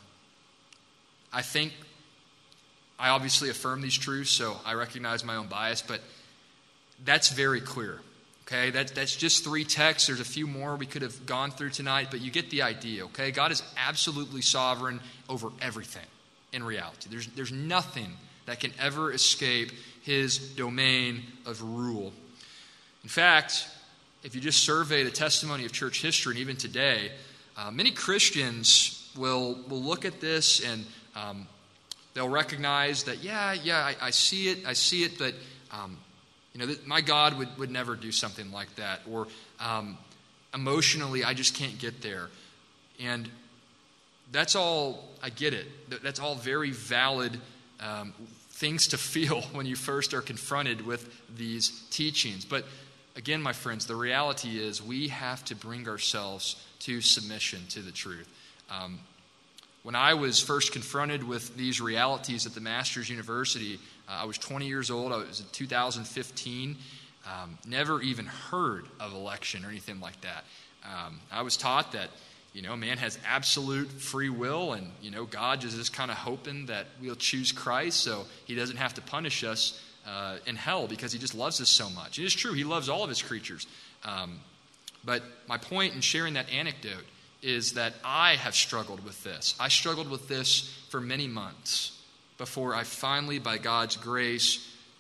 I think I obviously affirm these truths, so I recognize my own bias, but that's very clear. Okay, that, that's just three texts. There's a few more we could have gone through tonight, but you get the idea, okay? God is absolutely sovereign over everything in reality. There's, there's nothing that can ever escape his domain of rule. In fact, if you just survey the testimony of church history, and even today, uh, many Christians will, will look at this and um, they'll recognize that, yeah, yeah, I, I see it, I see it, but... Um, You know, my God would, would never do something like that. Or um, emotionally, I just can't get there. And that's all, I get it. That's all very valid um, things to feel when you first are confronted with these teachings. But again, my friends, the reality is we have to bring ourselves to submission to the truth. Um, when I was first confronted with these realities at the Masters University, Uh, I was twenty years old. I was in two thousand fifteen. Um, never even heard of election or anything like that. Um, I was taught that, you know, man has absolute free will, and, you know, God is just kind of hoping that we'll choose Christ so he doesn't have to punish us uh, in hell because he just loves us so much. It is true. He loves all of his creatures. Um, but my point in sharing that anecdote is that I have struggled with this. I struggled with this for many months before I finally, by God's grace,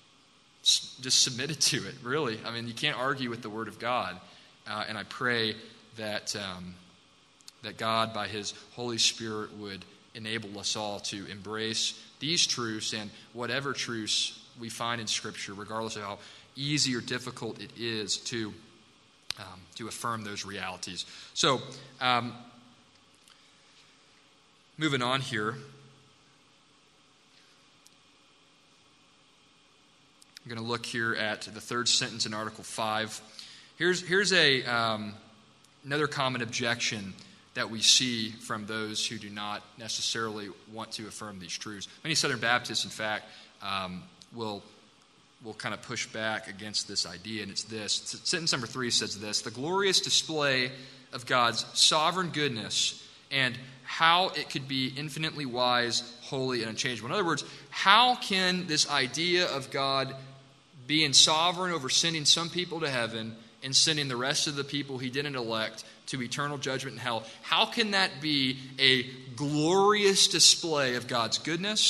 just submitted to it, really. I mean, you can't argue with the Word of God. Uh, and I pray that um, that God, by his Holy Spirit, would enable us all to embrace these truths and whatever truths we find in Scripture, regardless of how easy or difficult it is to, um, to affirm those realities. So, um, moving on here. I'm going to look here at the third sentence in Article five. Here's, here's a, um, another common objection that we see from those who do not necessarily want to affirm these truths. Many Southern Baptists, in fact, um, will, will kind of push back against this idea, and it's this. Sentence number three says this: the glorious display of God's sovereign goodness and how it could be infinitely wise, holy, and unchangeable. In other words, how can this idea of God being sovereign over sending some people to heaven and sending the rest of the people he didn't elect to eternal judgment in hell, how can that be a glorious display of God's goodness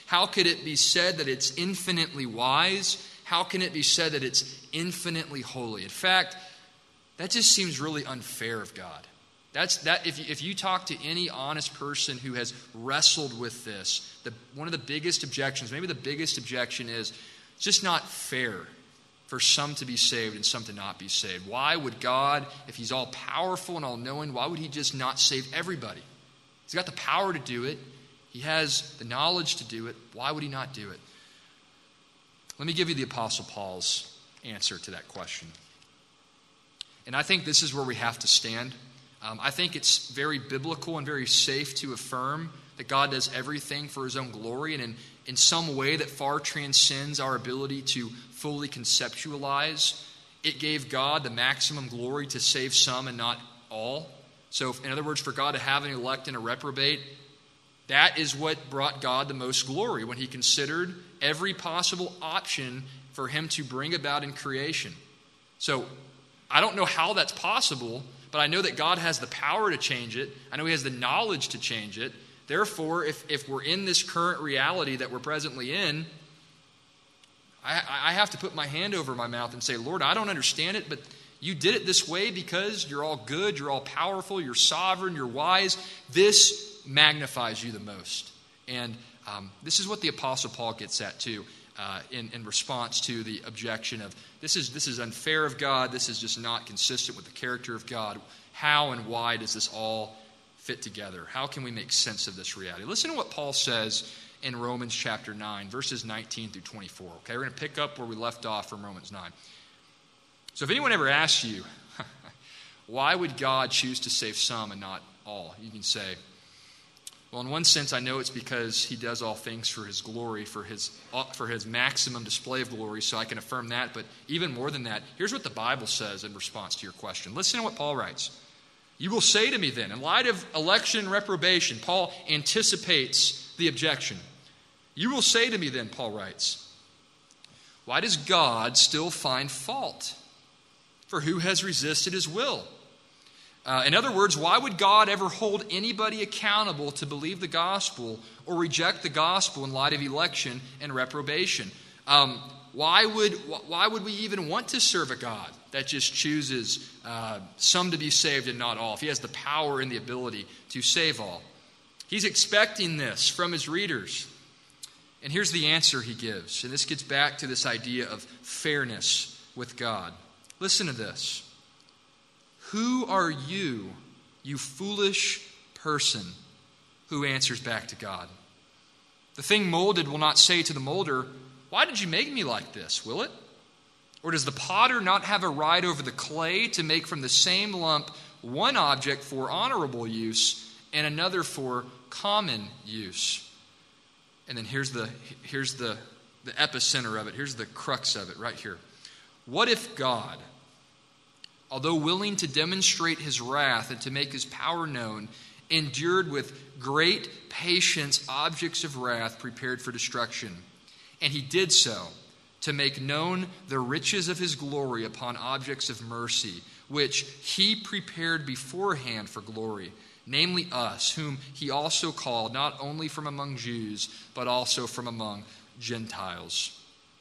How could it be said that it's infinitely wise? How can it be said that it's infinitely holy? In fact, that just seems really unfair of God. That's that. If you, if you talk to any honest person who has wrestled with this, the, one of the biggest objections, maybe the biggest objection is it's just not fair for some to be saved and some to not be saved. Why would God, if he's all powerful and all knowing, why would he just not save everybody? He's got the power to do it. He has the knowledge to do it. Why would he not do it? Let me give you the Apostle Paul's answer to that question. And I think this is where we have to stand. Um, I think it's very biblical and very safe to affirm that God does everything for his own glory and in, in some way that far transcends our ability to fully conceptualize. It gave God the maximum glory to save some and not all. So, in other words, for God to have an elect and a reprobate, that is what brought God the most glory when he considered every possible option for him to bring about in creation. So, I don't know how that's possible, but I know that God has the power to change it. I know he has the knowledge to change it. Therefore, if, if we're in this current reality that we're presently in, I, I have to put my hand over my mouth and say, Lord, I don't understand it, but you did it this way because you're all good, you're all powerful, you're sovereign, you're wise. This magnifies you the most. And um, this is what the Apostle Paul gets at too. Uh, in, in response to the objection of this is this is unfair of God, this is just not consistent with the character of God. How and why does this all fit together? How can we make sense of this reality? Listen to what Paul says in Romans chapter nine, verses nineteen through twenty-four. Okay, we're going to pick up where we left off from Romans nine. So if anyone ever asks you, why would God choose to save some and not all? You can say, well, in one sense, I know it's because he does all things for his glory, for his for his maximum display of glory, so I can affirm that. But even more than that, here's what the Bible says in response to your question. Listen to what Paul writes. You will say to me then, in light of election and reprobation, Paul anticipates the objection. You will say to me then, Paul writes, why does God still find fault? For who has resisted his will? Uh, in other words, why would God ever hold anybody accountable to believe the gospel or reject the gospel in light of election and reprobation? Um, why would why would we even want to serve a God that just chooses uh, some to be saved and not all, if he has the power and the ability to save all? He's expecting this from his readers. And here's the answer he gives. And this gets back to this idea of fairness with God. Listen to this. Who are you, you foolish person, who answers back to God? The thing molded will not say to the molder, why did you make me like this, will it? Or does the potter not have a right over the clay to make from the same lump one object for honorable use and another for common use? And then here's the, here's the, the epicenter of it. Here's the crux of it right here. What if God, although willing to demonstrate his wrath and to make his power known, endured with great patience objects of wrath prepared for destruction? And he did so to make known the riches of his glory upon objects of mercy, which he prepared beforehand for glory, namely us, whom he also called, not only from among Jews, but also from among Gentiles.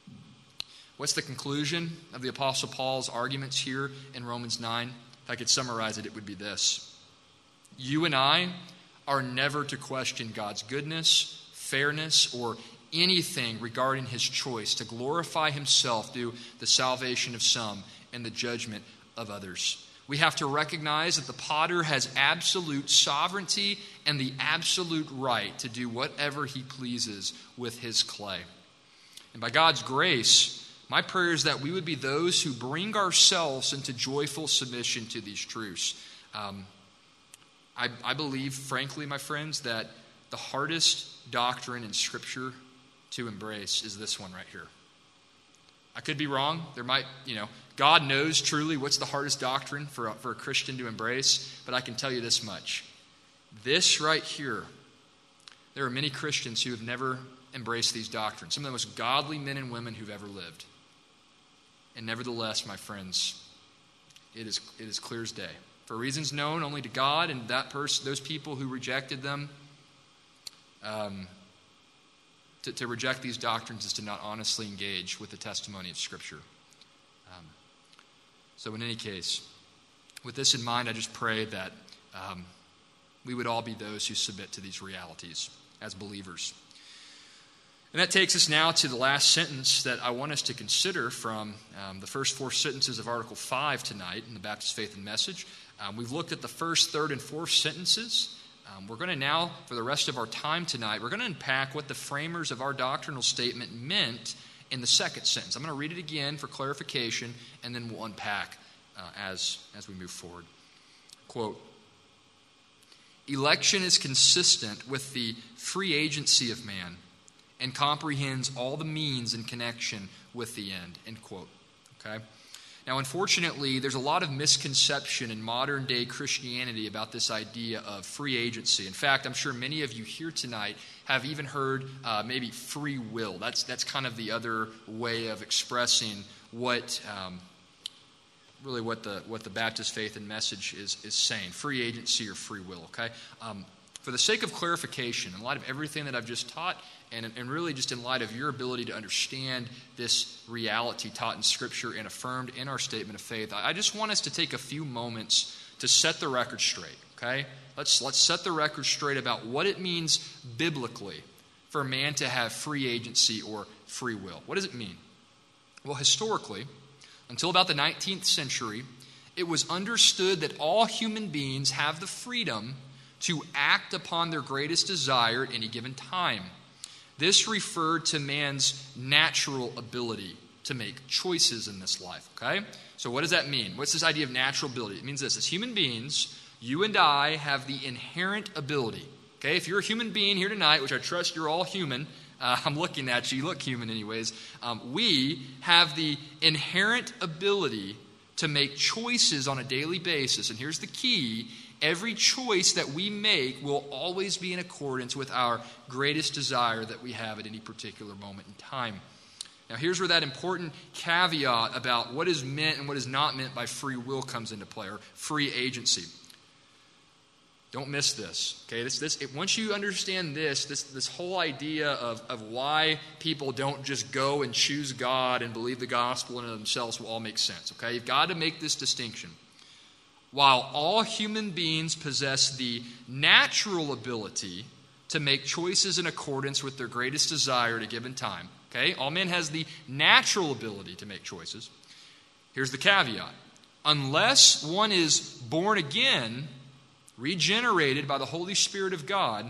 What's the conclusion of the Apostle Paul's arguments here in Romans nine? If I could summarize it, it would be this. You and I are never to question God's goodness, fairness, or anything regarding his choice to glorify himself through the salvation of some and the judgment of others. We have to recognize that the potter has absolute sovereignty and the absolute right to do whatever he pleases with his clay. And by God's grace, my prayer is that we would be those who bring ourselves into joyful submission to these truths. Um, I, I believe, frankly, my friends, that the hardest doctrine in Scripture to embrace is this one right here. I could be wrong. There might, you know, God knows truly what's the hardest doctrine for a, for a Christian to embrace, but I can tell you this much. This right here, there are many Christians who have never embraced these doctrines, some of the most godly men and women who've ever lived. And nevertheless, my friends, it is it is clear as day. For reasons known only to God and that person, those people who rejected them, um, To, to reject these doctrines is to not honestly engage with the testimony of Scripture. Um, so in any case, with this in mind, I just pray that um, we would all be those who submit to these realities as believers. And that takes us now to the last sentence that I want us to consider from um, the first four sentences of Article five tonight in the Baptist Faith and Message. Um, we've looked at the first, third, and fourth sentences. Um, we're going to now, for the rest of our time tonight, we're going to unpack what the framers of our doctrinal statement meant in the second sentence. I'm going to read it again for clarification, and then we'll unpack uh, as, as we move forward. Quote, "Election is consistent with the free agency of man and comprehends all the means in connection with the end." End quote. Okay? Now, unfortunately, there's a lot of misconception in modern-day Christianity about this idea of free agency. In fact, I'm sure many of you here tonight have even heard uh, maybe free will. That's that's kind of the other way of expressing what um, really what the what the Baptist Faith and Message is is saying: free agency or free will. Okay. Um, for the sake of clarification, in light of everything that I've just taught, and, and really just in light of your ability to understand this reality taught in Scripture and affirmed in our statement of faith, I just want us to take a few moments to set the record straight, okay? Let's, let's set the record straight about what it means biblically for a man to have free agency or free will. What does it mean? Well, historically, until about the nineteenth century, it was understood that all human beings have the freedom to act upon their greatest desire at any given time. This referred to man's natural ability to make choices in this life, okay? So what does that mean? What's this idea of natural ability? It means this: as human beings, you and I have the inherent ability, okay? If you're a human being here tonight, which I trust you're all human, uh, I'm looking at you, you look human anyways, um, we have the inherent ability to make choices on a daily basis. And here's the key: every choice that we make will always be in accordance with our greatest desire that we have at any particular moment in time. Now, here's where that important caveat about what is meant and what is not meant by free will comes into play, or free agency. Don't miss this. Okay, this this it, once you understand this, this this whole idea of, of why people don't just go and choose God and believe the gospel in themselves will all make sense. Okay, you've got to make this distinction. While all human beings possess the natural ability to make choices in accordance with their greatest desire at a given time, okay, all men has the natural ability to make choices. Here's the caveat: unless one is born again, regenerated by the Holy Spirit of God,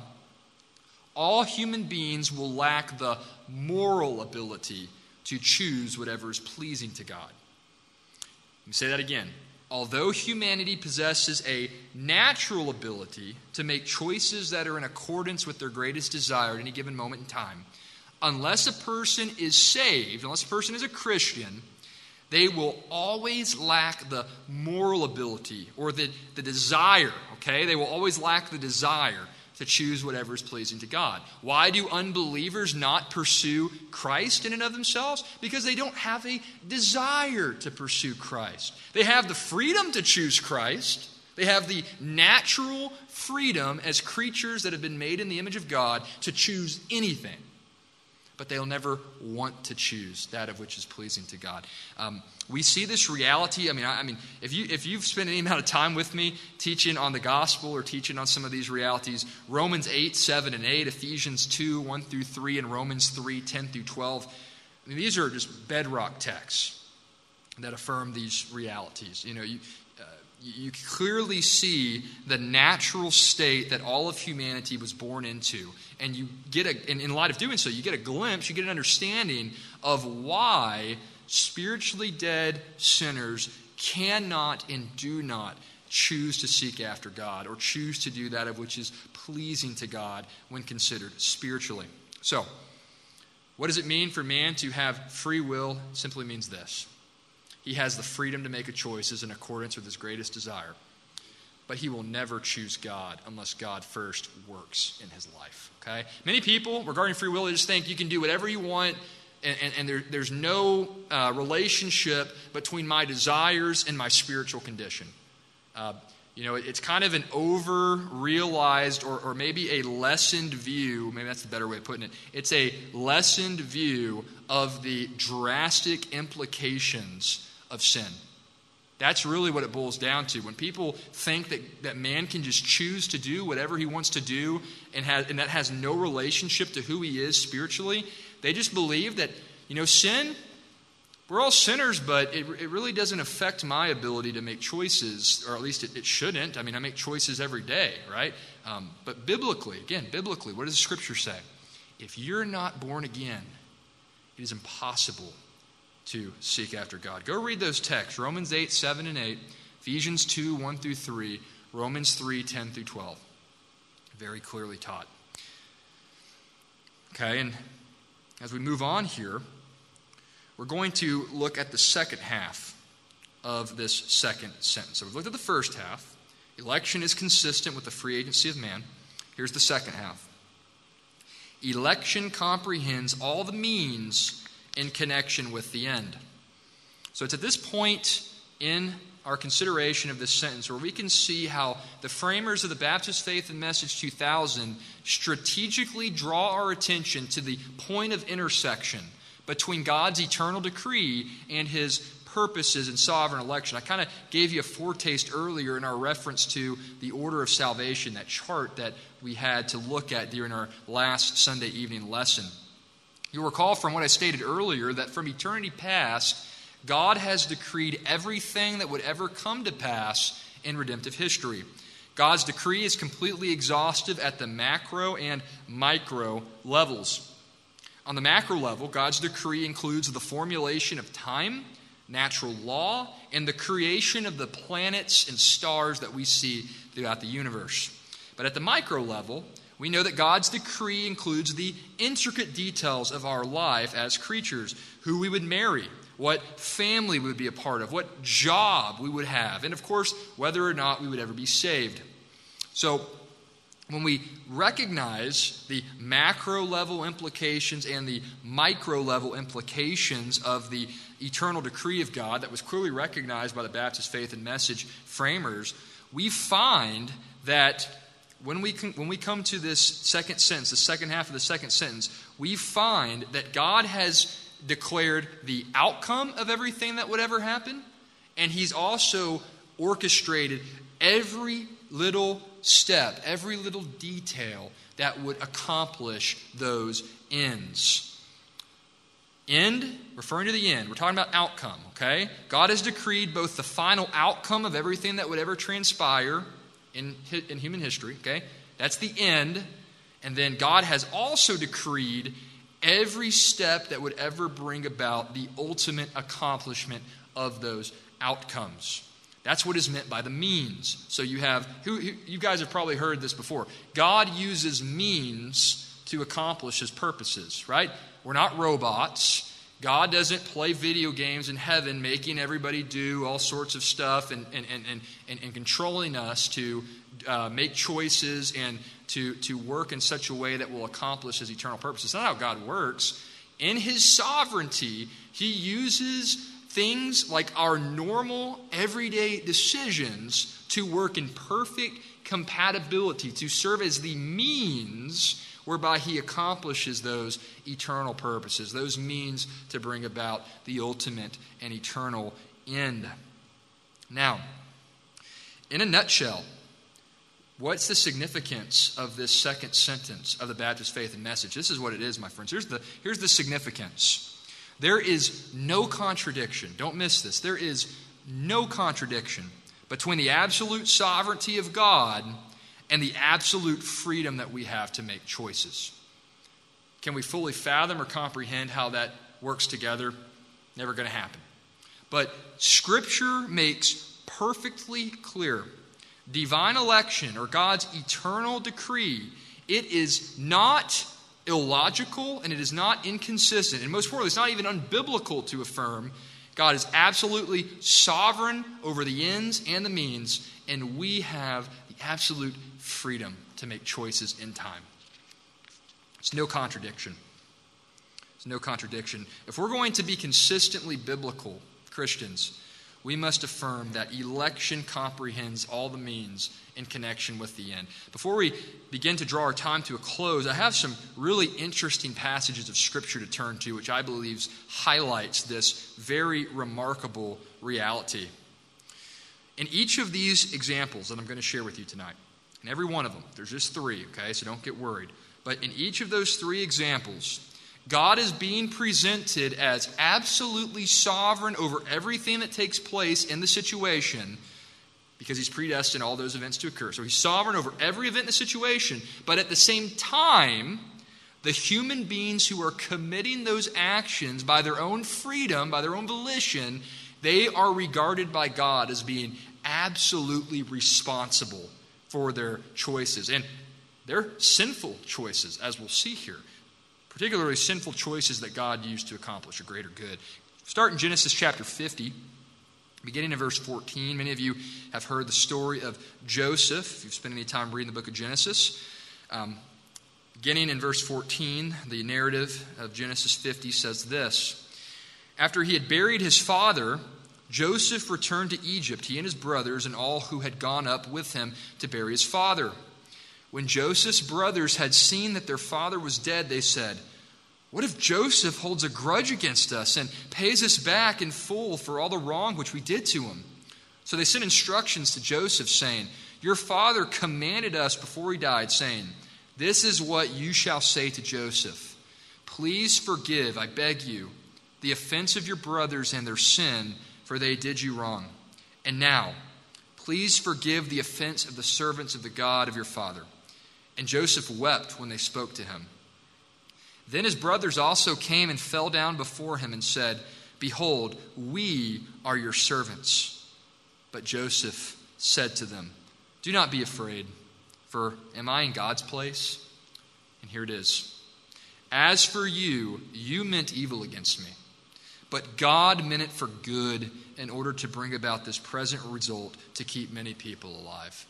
all human beings will lack the moral ability to choose whatever is pleasing to God. Let me say that again. Although humanity possesses a natural ability to make choices that are in accordance with their greatest desire at any given moment in time, unless a person is saved, unless a person is a Christian, they will always lack the moral ability or the, the desire, okay? They will always lack the desire to choose whatever is pleasing to God. Why do unbelievers not pursue Christ in and of themselves? Because they don't have a desire to pursue Christ. They have the freedom to choose Christ. They have the natural freedom as creatures that have been made in the image of God to choose anything. But they'll never want to choose that of which is pleasing to God. Um, we see this reality. I mean, I, I mean, if you if you've spent any amount of time with me teaching on the gospel or teaching on some of these realities, Romans eight, seven, and eight, Ephesians two, one through three, and Romans three, ten through twelve. I mean, these are just bedrock texts that affirm these realities. You know, you. You clearly see the natural state that all of humanity was born into. And you get a, and in light of doing so, you get a glimpse, you get an understanding of why spiritually dead sinners cannot and do not choose to seek after God or choose to do that of which is pleasing to God when considered spiritually. So, what does it mean for man to have free will? It simply means this: he has the freedom to make a choice in accordance with his greatest desire. But he will never choose God unless God first works in his life. Okay? Many people, regarding free will, they just think you can do whatever you want, and, and, and there, there's no uh, relationship between my desires and my spiritual condition. Uh, You know, it's kind of an over-realized or, or maybe a lessened view. Maybe that's the better way of putting it. It's a lessened view of the drastic implications of sin. That's really what it boils down to. When people think that, that man can just choose to do whatever he wants to do and, has, and that has no relationship to who he is spiritually, they just believe that, you know, sin, we're all sinners, but it, it really doesn't affect my ability to make choices, or at least it, it shouldn't. I mean, I make choices every day, right? Um, but biblically, again, biblically, what does the Scripture say? If you're not born again, it is impossible to seek after God. Go read those texts, Romans eight, seven, and eight, Ephesians two, one through three, Romans three, ten through twelve. Very clearly taught. Okay, and as we move on here, we're going to look at the second half of this second sentence. So we've looked at the first half. Election is consistent with the free agency of man. Here's the second half. Election comprehends all the means in connection with the end. So it's at this point in our consideration of this sentence where we can see how the framers of the Baptist Faith and Message two thousand strategically draw our attention to the point of intersection between God's eternal decree and His purposes in sovereign election. I kind of gave you a foretaste earlier in our reference to the order of salvation, that chart that we had to look at during our last Sunday evening lesson. You'll recall from what I stated earlier that from eternity past, God has decreed everything that would ever come to pass in redemptive history. God's decree is completely exhaustive at the macro and micro levels. On the macro level, God's decree includes the formulation of time, natural law, and the creation of the planets and stars that we see throughout the universe. But at the micro level, we know that God's decree includes the intricate details of our life as creatures, who we would marry, what family we would be a part of, what job we would have, and of course, whether or not we would ever be saved. So, when we recognize the macro level implications and the micro level implications of the eternal decree of God that was clearly recognized by the Baptist Faith and Message framers, we find that when we con- when we come to this second sentence, the second half of the second sentence, we find that God has declared the outcome of everything that would ever happen, and He's also orchestrated every little step, every little detail that would accomplish those ends. End, referring to the end, we're talking about outcome, okay? God has decreed both the final outcome of everything that would ever transpire in, in human history, okay? That's the end. And then God has also decreed every step that would ever bring about the ultimate accomplishment of those outcomes. That's what is meant by the means. So you have, who, who, you guys have probably heard this before. God uses means to accomplish His purposes, right? We're not robots. God doesn't play video games in heaven making everybody do all sorts of stuff and, and, and, and, and, and controlling us to uh, make choices and to, to work in such a way that will accomplish His eternal purposes. That's not how God works. In His sovereignty, He uses things like our normal, everyday decisions to work in perfect compatibility, to serve as the means whereby He accomplishes those eternal purposes, those means to bring about the ultimate and eternal end. Now, in a nutshell, what's the significance of this second sentence of the Baptist Faith and Message? This is what it is, my friends. Here's the, here's the significance. There is no contradiction. Don't miss this. There is no contradiction between the absolute sovereignty of God and the absolute freedom that we have to make choices. Can we fully fathom or comprehend how that works together? Never going to happen. But Scripture makes perfectly clear divine election, or God's eternal decree, it is not illogical and it is not inconsistent. And most importantly, it's not even unbiblical to affirm God is absolutely sovereign over the ends and the means, and we have the absolute freedom to make choices in time. It's no contradiction. It's no contradiction. If we're going to be consistently biblical Christians, we must affirm that election comprehends all the means in connection with the end. Before we begin to draw our time to a close, I have some really interesting passages of Scripture to turn to, which I believe highlights this very remarkable reality. In each of these examples that I'm going to share with you tonight, in every one of them, there's just three, okay, so don't get worried. But in each of those three examples, God is being presented as absolutely sovereign over everything that takes place in the situation because he's predestined all those events to occur. So he's sovereign over every event in the situation, but at the same time, the human beings who are committing those actions by their own freedom, by their own volition, they are regarded by God as being absolutely responsible for their choices. And they're sinful choices, as we'll see here. Particularly sinful choices that God used to accomplish a greater good. Start in Genesis chapter fifty, beginning in verse fourteen. Many of you have heard the story of Joseph, if you've spent any time reading the book of Genesis. Um, beginning in verse fourteen, the narrative of Genesis fifty says this. After he had buried his father, Joseph returned to Egypt, he and his brothers and all who had gone up with him to bury his father. When Joseph's brothers had seen that their father was dead, they said, "What if Joseph holds a grudge against us and pays us back in full for all the wrong which we did to him?" So they sent instructions to Joseph, saying, "Your father commanded us before he died, saying, 'This is what you shall say to Joseph. Please forgive, I beg you, the offense of your brothers and their sin, for they did you wrong. And now, please forgive the offense of the servants of the God of your father.' And Joseph wept when they spoke to him. Then his brothers also came and fell down before him and said, 'Behold, we are your servants.' But Joseph said to them, 'Do not be afraid, for am I in God's place?' And here it is. 'As for you, you meant evil against me, but God meant it for good in order to bring about this present result to keep many people alive.'"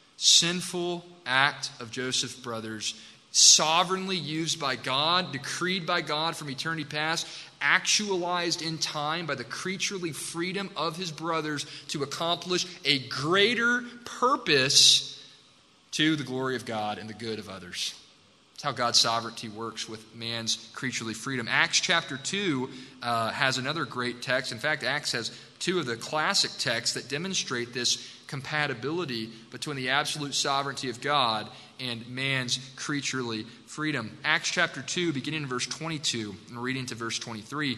Sinful act of Joseph's brothers, sovereignly used by God, decreed by God from eternity past, actualized in time by the creaturely freedom of his brothers to accomplish a greater purpose to the glory of God and the good of others. That's how God's sovereignty works with man's creaturely freedom. Acts chapter two uh, has another great text. In fact, Acts has two of the classic texts that demonstrate this compatibility between the absolute sovereignty of God and man's creaturely freedom. Acts chapter two, beginning in verse twenty-two, and reading to verse twenty-three,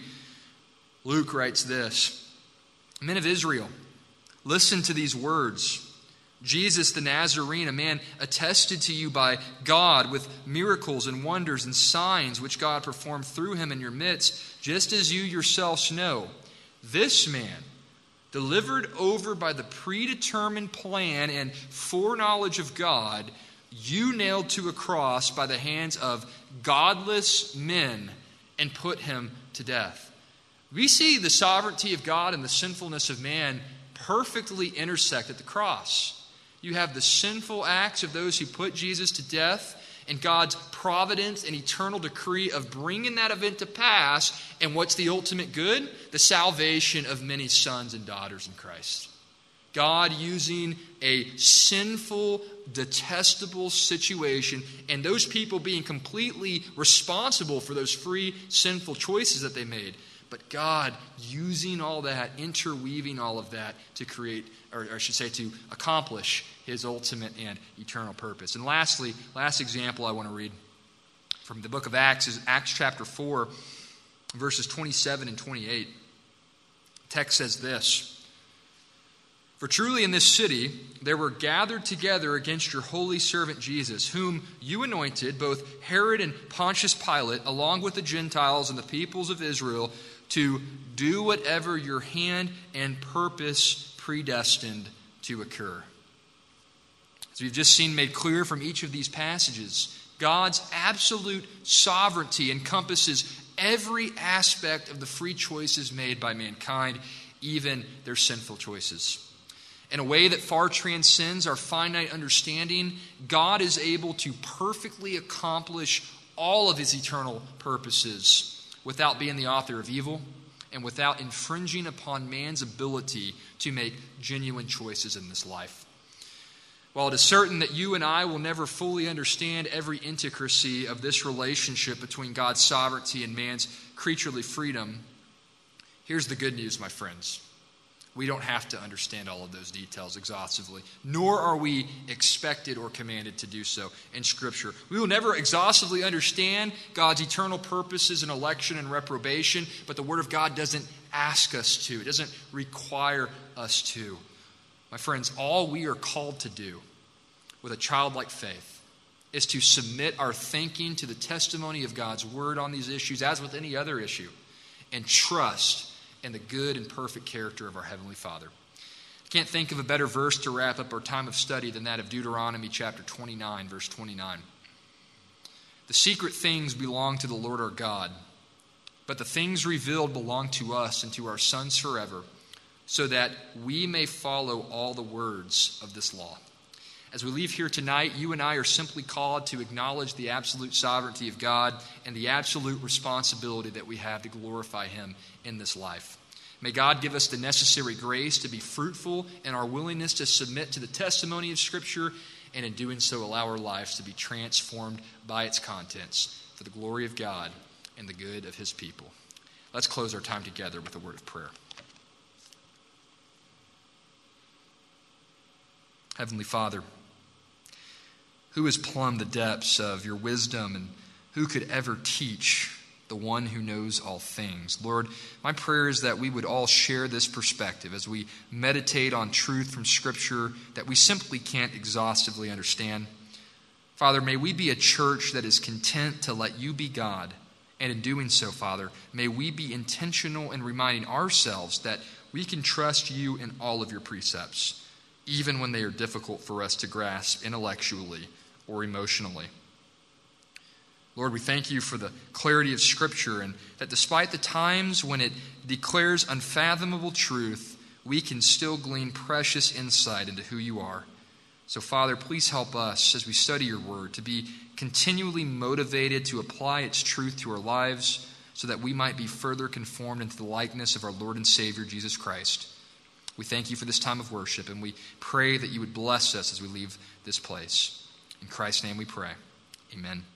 Luke writes this: "Men of Israel, listen to these words. Jesus the Nazarene, a man attested to you by God with miracles and wonders and signs which God performed through him in your midst, just as you yourselves know. This man, delivered over by the predetermined plan and foreknowledge of God, you nailed to a cross by the hands of godless men and put him to death." We see the sovereignty of God and the sinfulness of man perfectly intersect at the cross. You have the sinful acts of those who put Jesus to death and God's providence and eternal decree of bringing that event to pass. And what's the ultimate good? The salvation of many sons and daughters in Christ. God using a sinful, detestable situation and those people being completely responsible for those free, sinful choices that they made. But God using all that, interweaving all of that to create, or I should say to accomplish his ultimate and eternal purpose. And lastly, last example I want to read from the book of Acts is Acts chapter four, verses twenty-seven and twenty-eight. The text says this: "For truly in this city there were gathered together against your holy servant Jesus, whom you anointed, both Herod and Pontius Pilate, along with the Gentiles and the peoples of Israel, to do whatever your hand and purpose predestined to occur." As we've just seen made clear from each of these passages, God's absolute sovereignty encompasses every aspect of the free choices made by mankind, even their sinful choices. In a way that far transcends our finite understanding, God is able to perfectly accomplish all of his eternal purposes without being the author of evil and without infringing upon man's ability to make genuine choices in this life. While it is certain that you and I will never fully understand every intricacy of this relationship between God's sovereignty and man's creaturely freedom, here's the good news, my friends. We don't have to understand all of those details exhaustively, nor are we expected or commanded to do so in Scripture. We will never exhaustively understand God's eternal purposes in election and reprobation, but the Word of God doesn't ask us to. It doesn't require us to. My friends, all we are called to do with a childlike faith is to submit our thinking to the testimony of God's Word on these issues, as with any other issue, and trust in the good and perfect character of our Heavenly Father. I can't think of a better verse to wrap up our time of study than that of Deuteronomy chapter twenty-nine, verse twenty-nine. The secret things belong to the Lord our God, but the things revealed belong to us and to our sons forever, so that we may follow all the words of this law. As we leave here tonight, you and I are simply called to acknowledge the absolute sovereignty of God and the absolute responsibility that we have to glorify Him in this life. May God give us the necessary grace to be fruitful in our willingness to submit to the testimony of Scripture, and in doing so allow our lives to be transformed by its contents for the glory of God and the good of His people. Let's close our time together with a word of prayer. Heavenly Father, who has plumbed the depths of your wisdom, and who could ever teach the one who knows all things? Lord, my prayer is that we would all share this perspective as we meditate on truth from Scripture that we simply can't exhaustively understand. Father, may we be a church that is content to let you be God. And in doing so, Father, may we be intentional in reminding ourselves that we can trust you in all of your precepts, even when they are difficult for us to grasp intellectually or emotionally. Lord, we thank you for the clarity of Scripture, and that despite the times when it declares unfathomable truth, we can still glean precious insight into who you are. So, Father, please help us as we study your word to be continually motivated to apply its truth to our lives, so that we might be further conformed into the likeness of our Lord and Savior, Jesus Christ. We thank you for this time of worship, and we pray that you would bless us as we leave this place. In Christ's name we pray. Amen.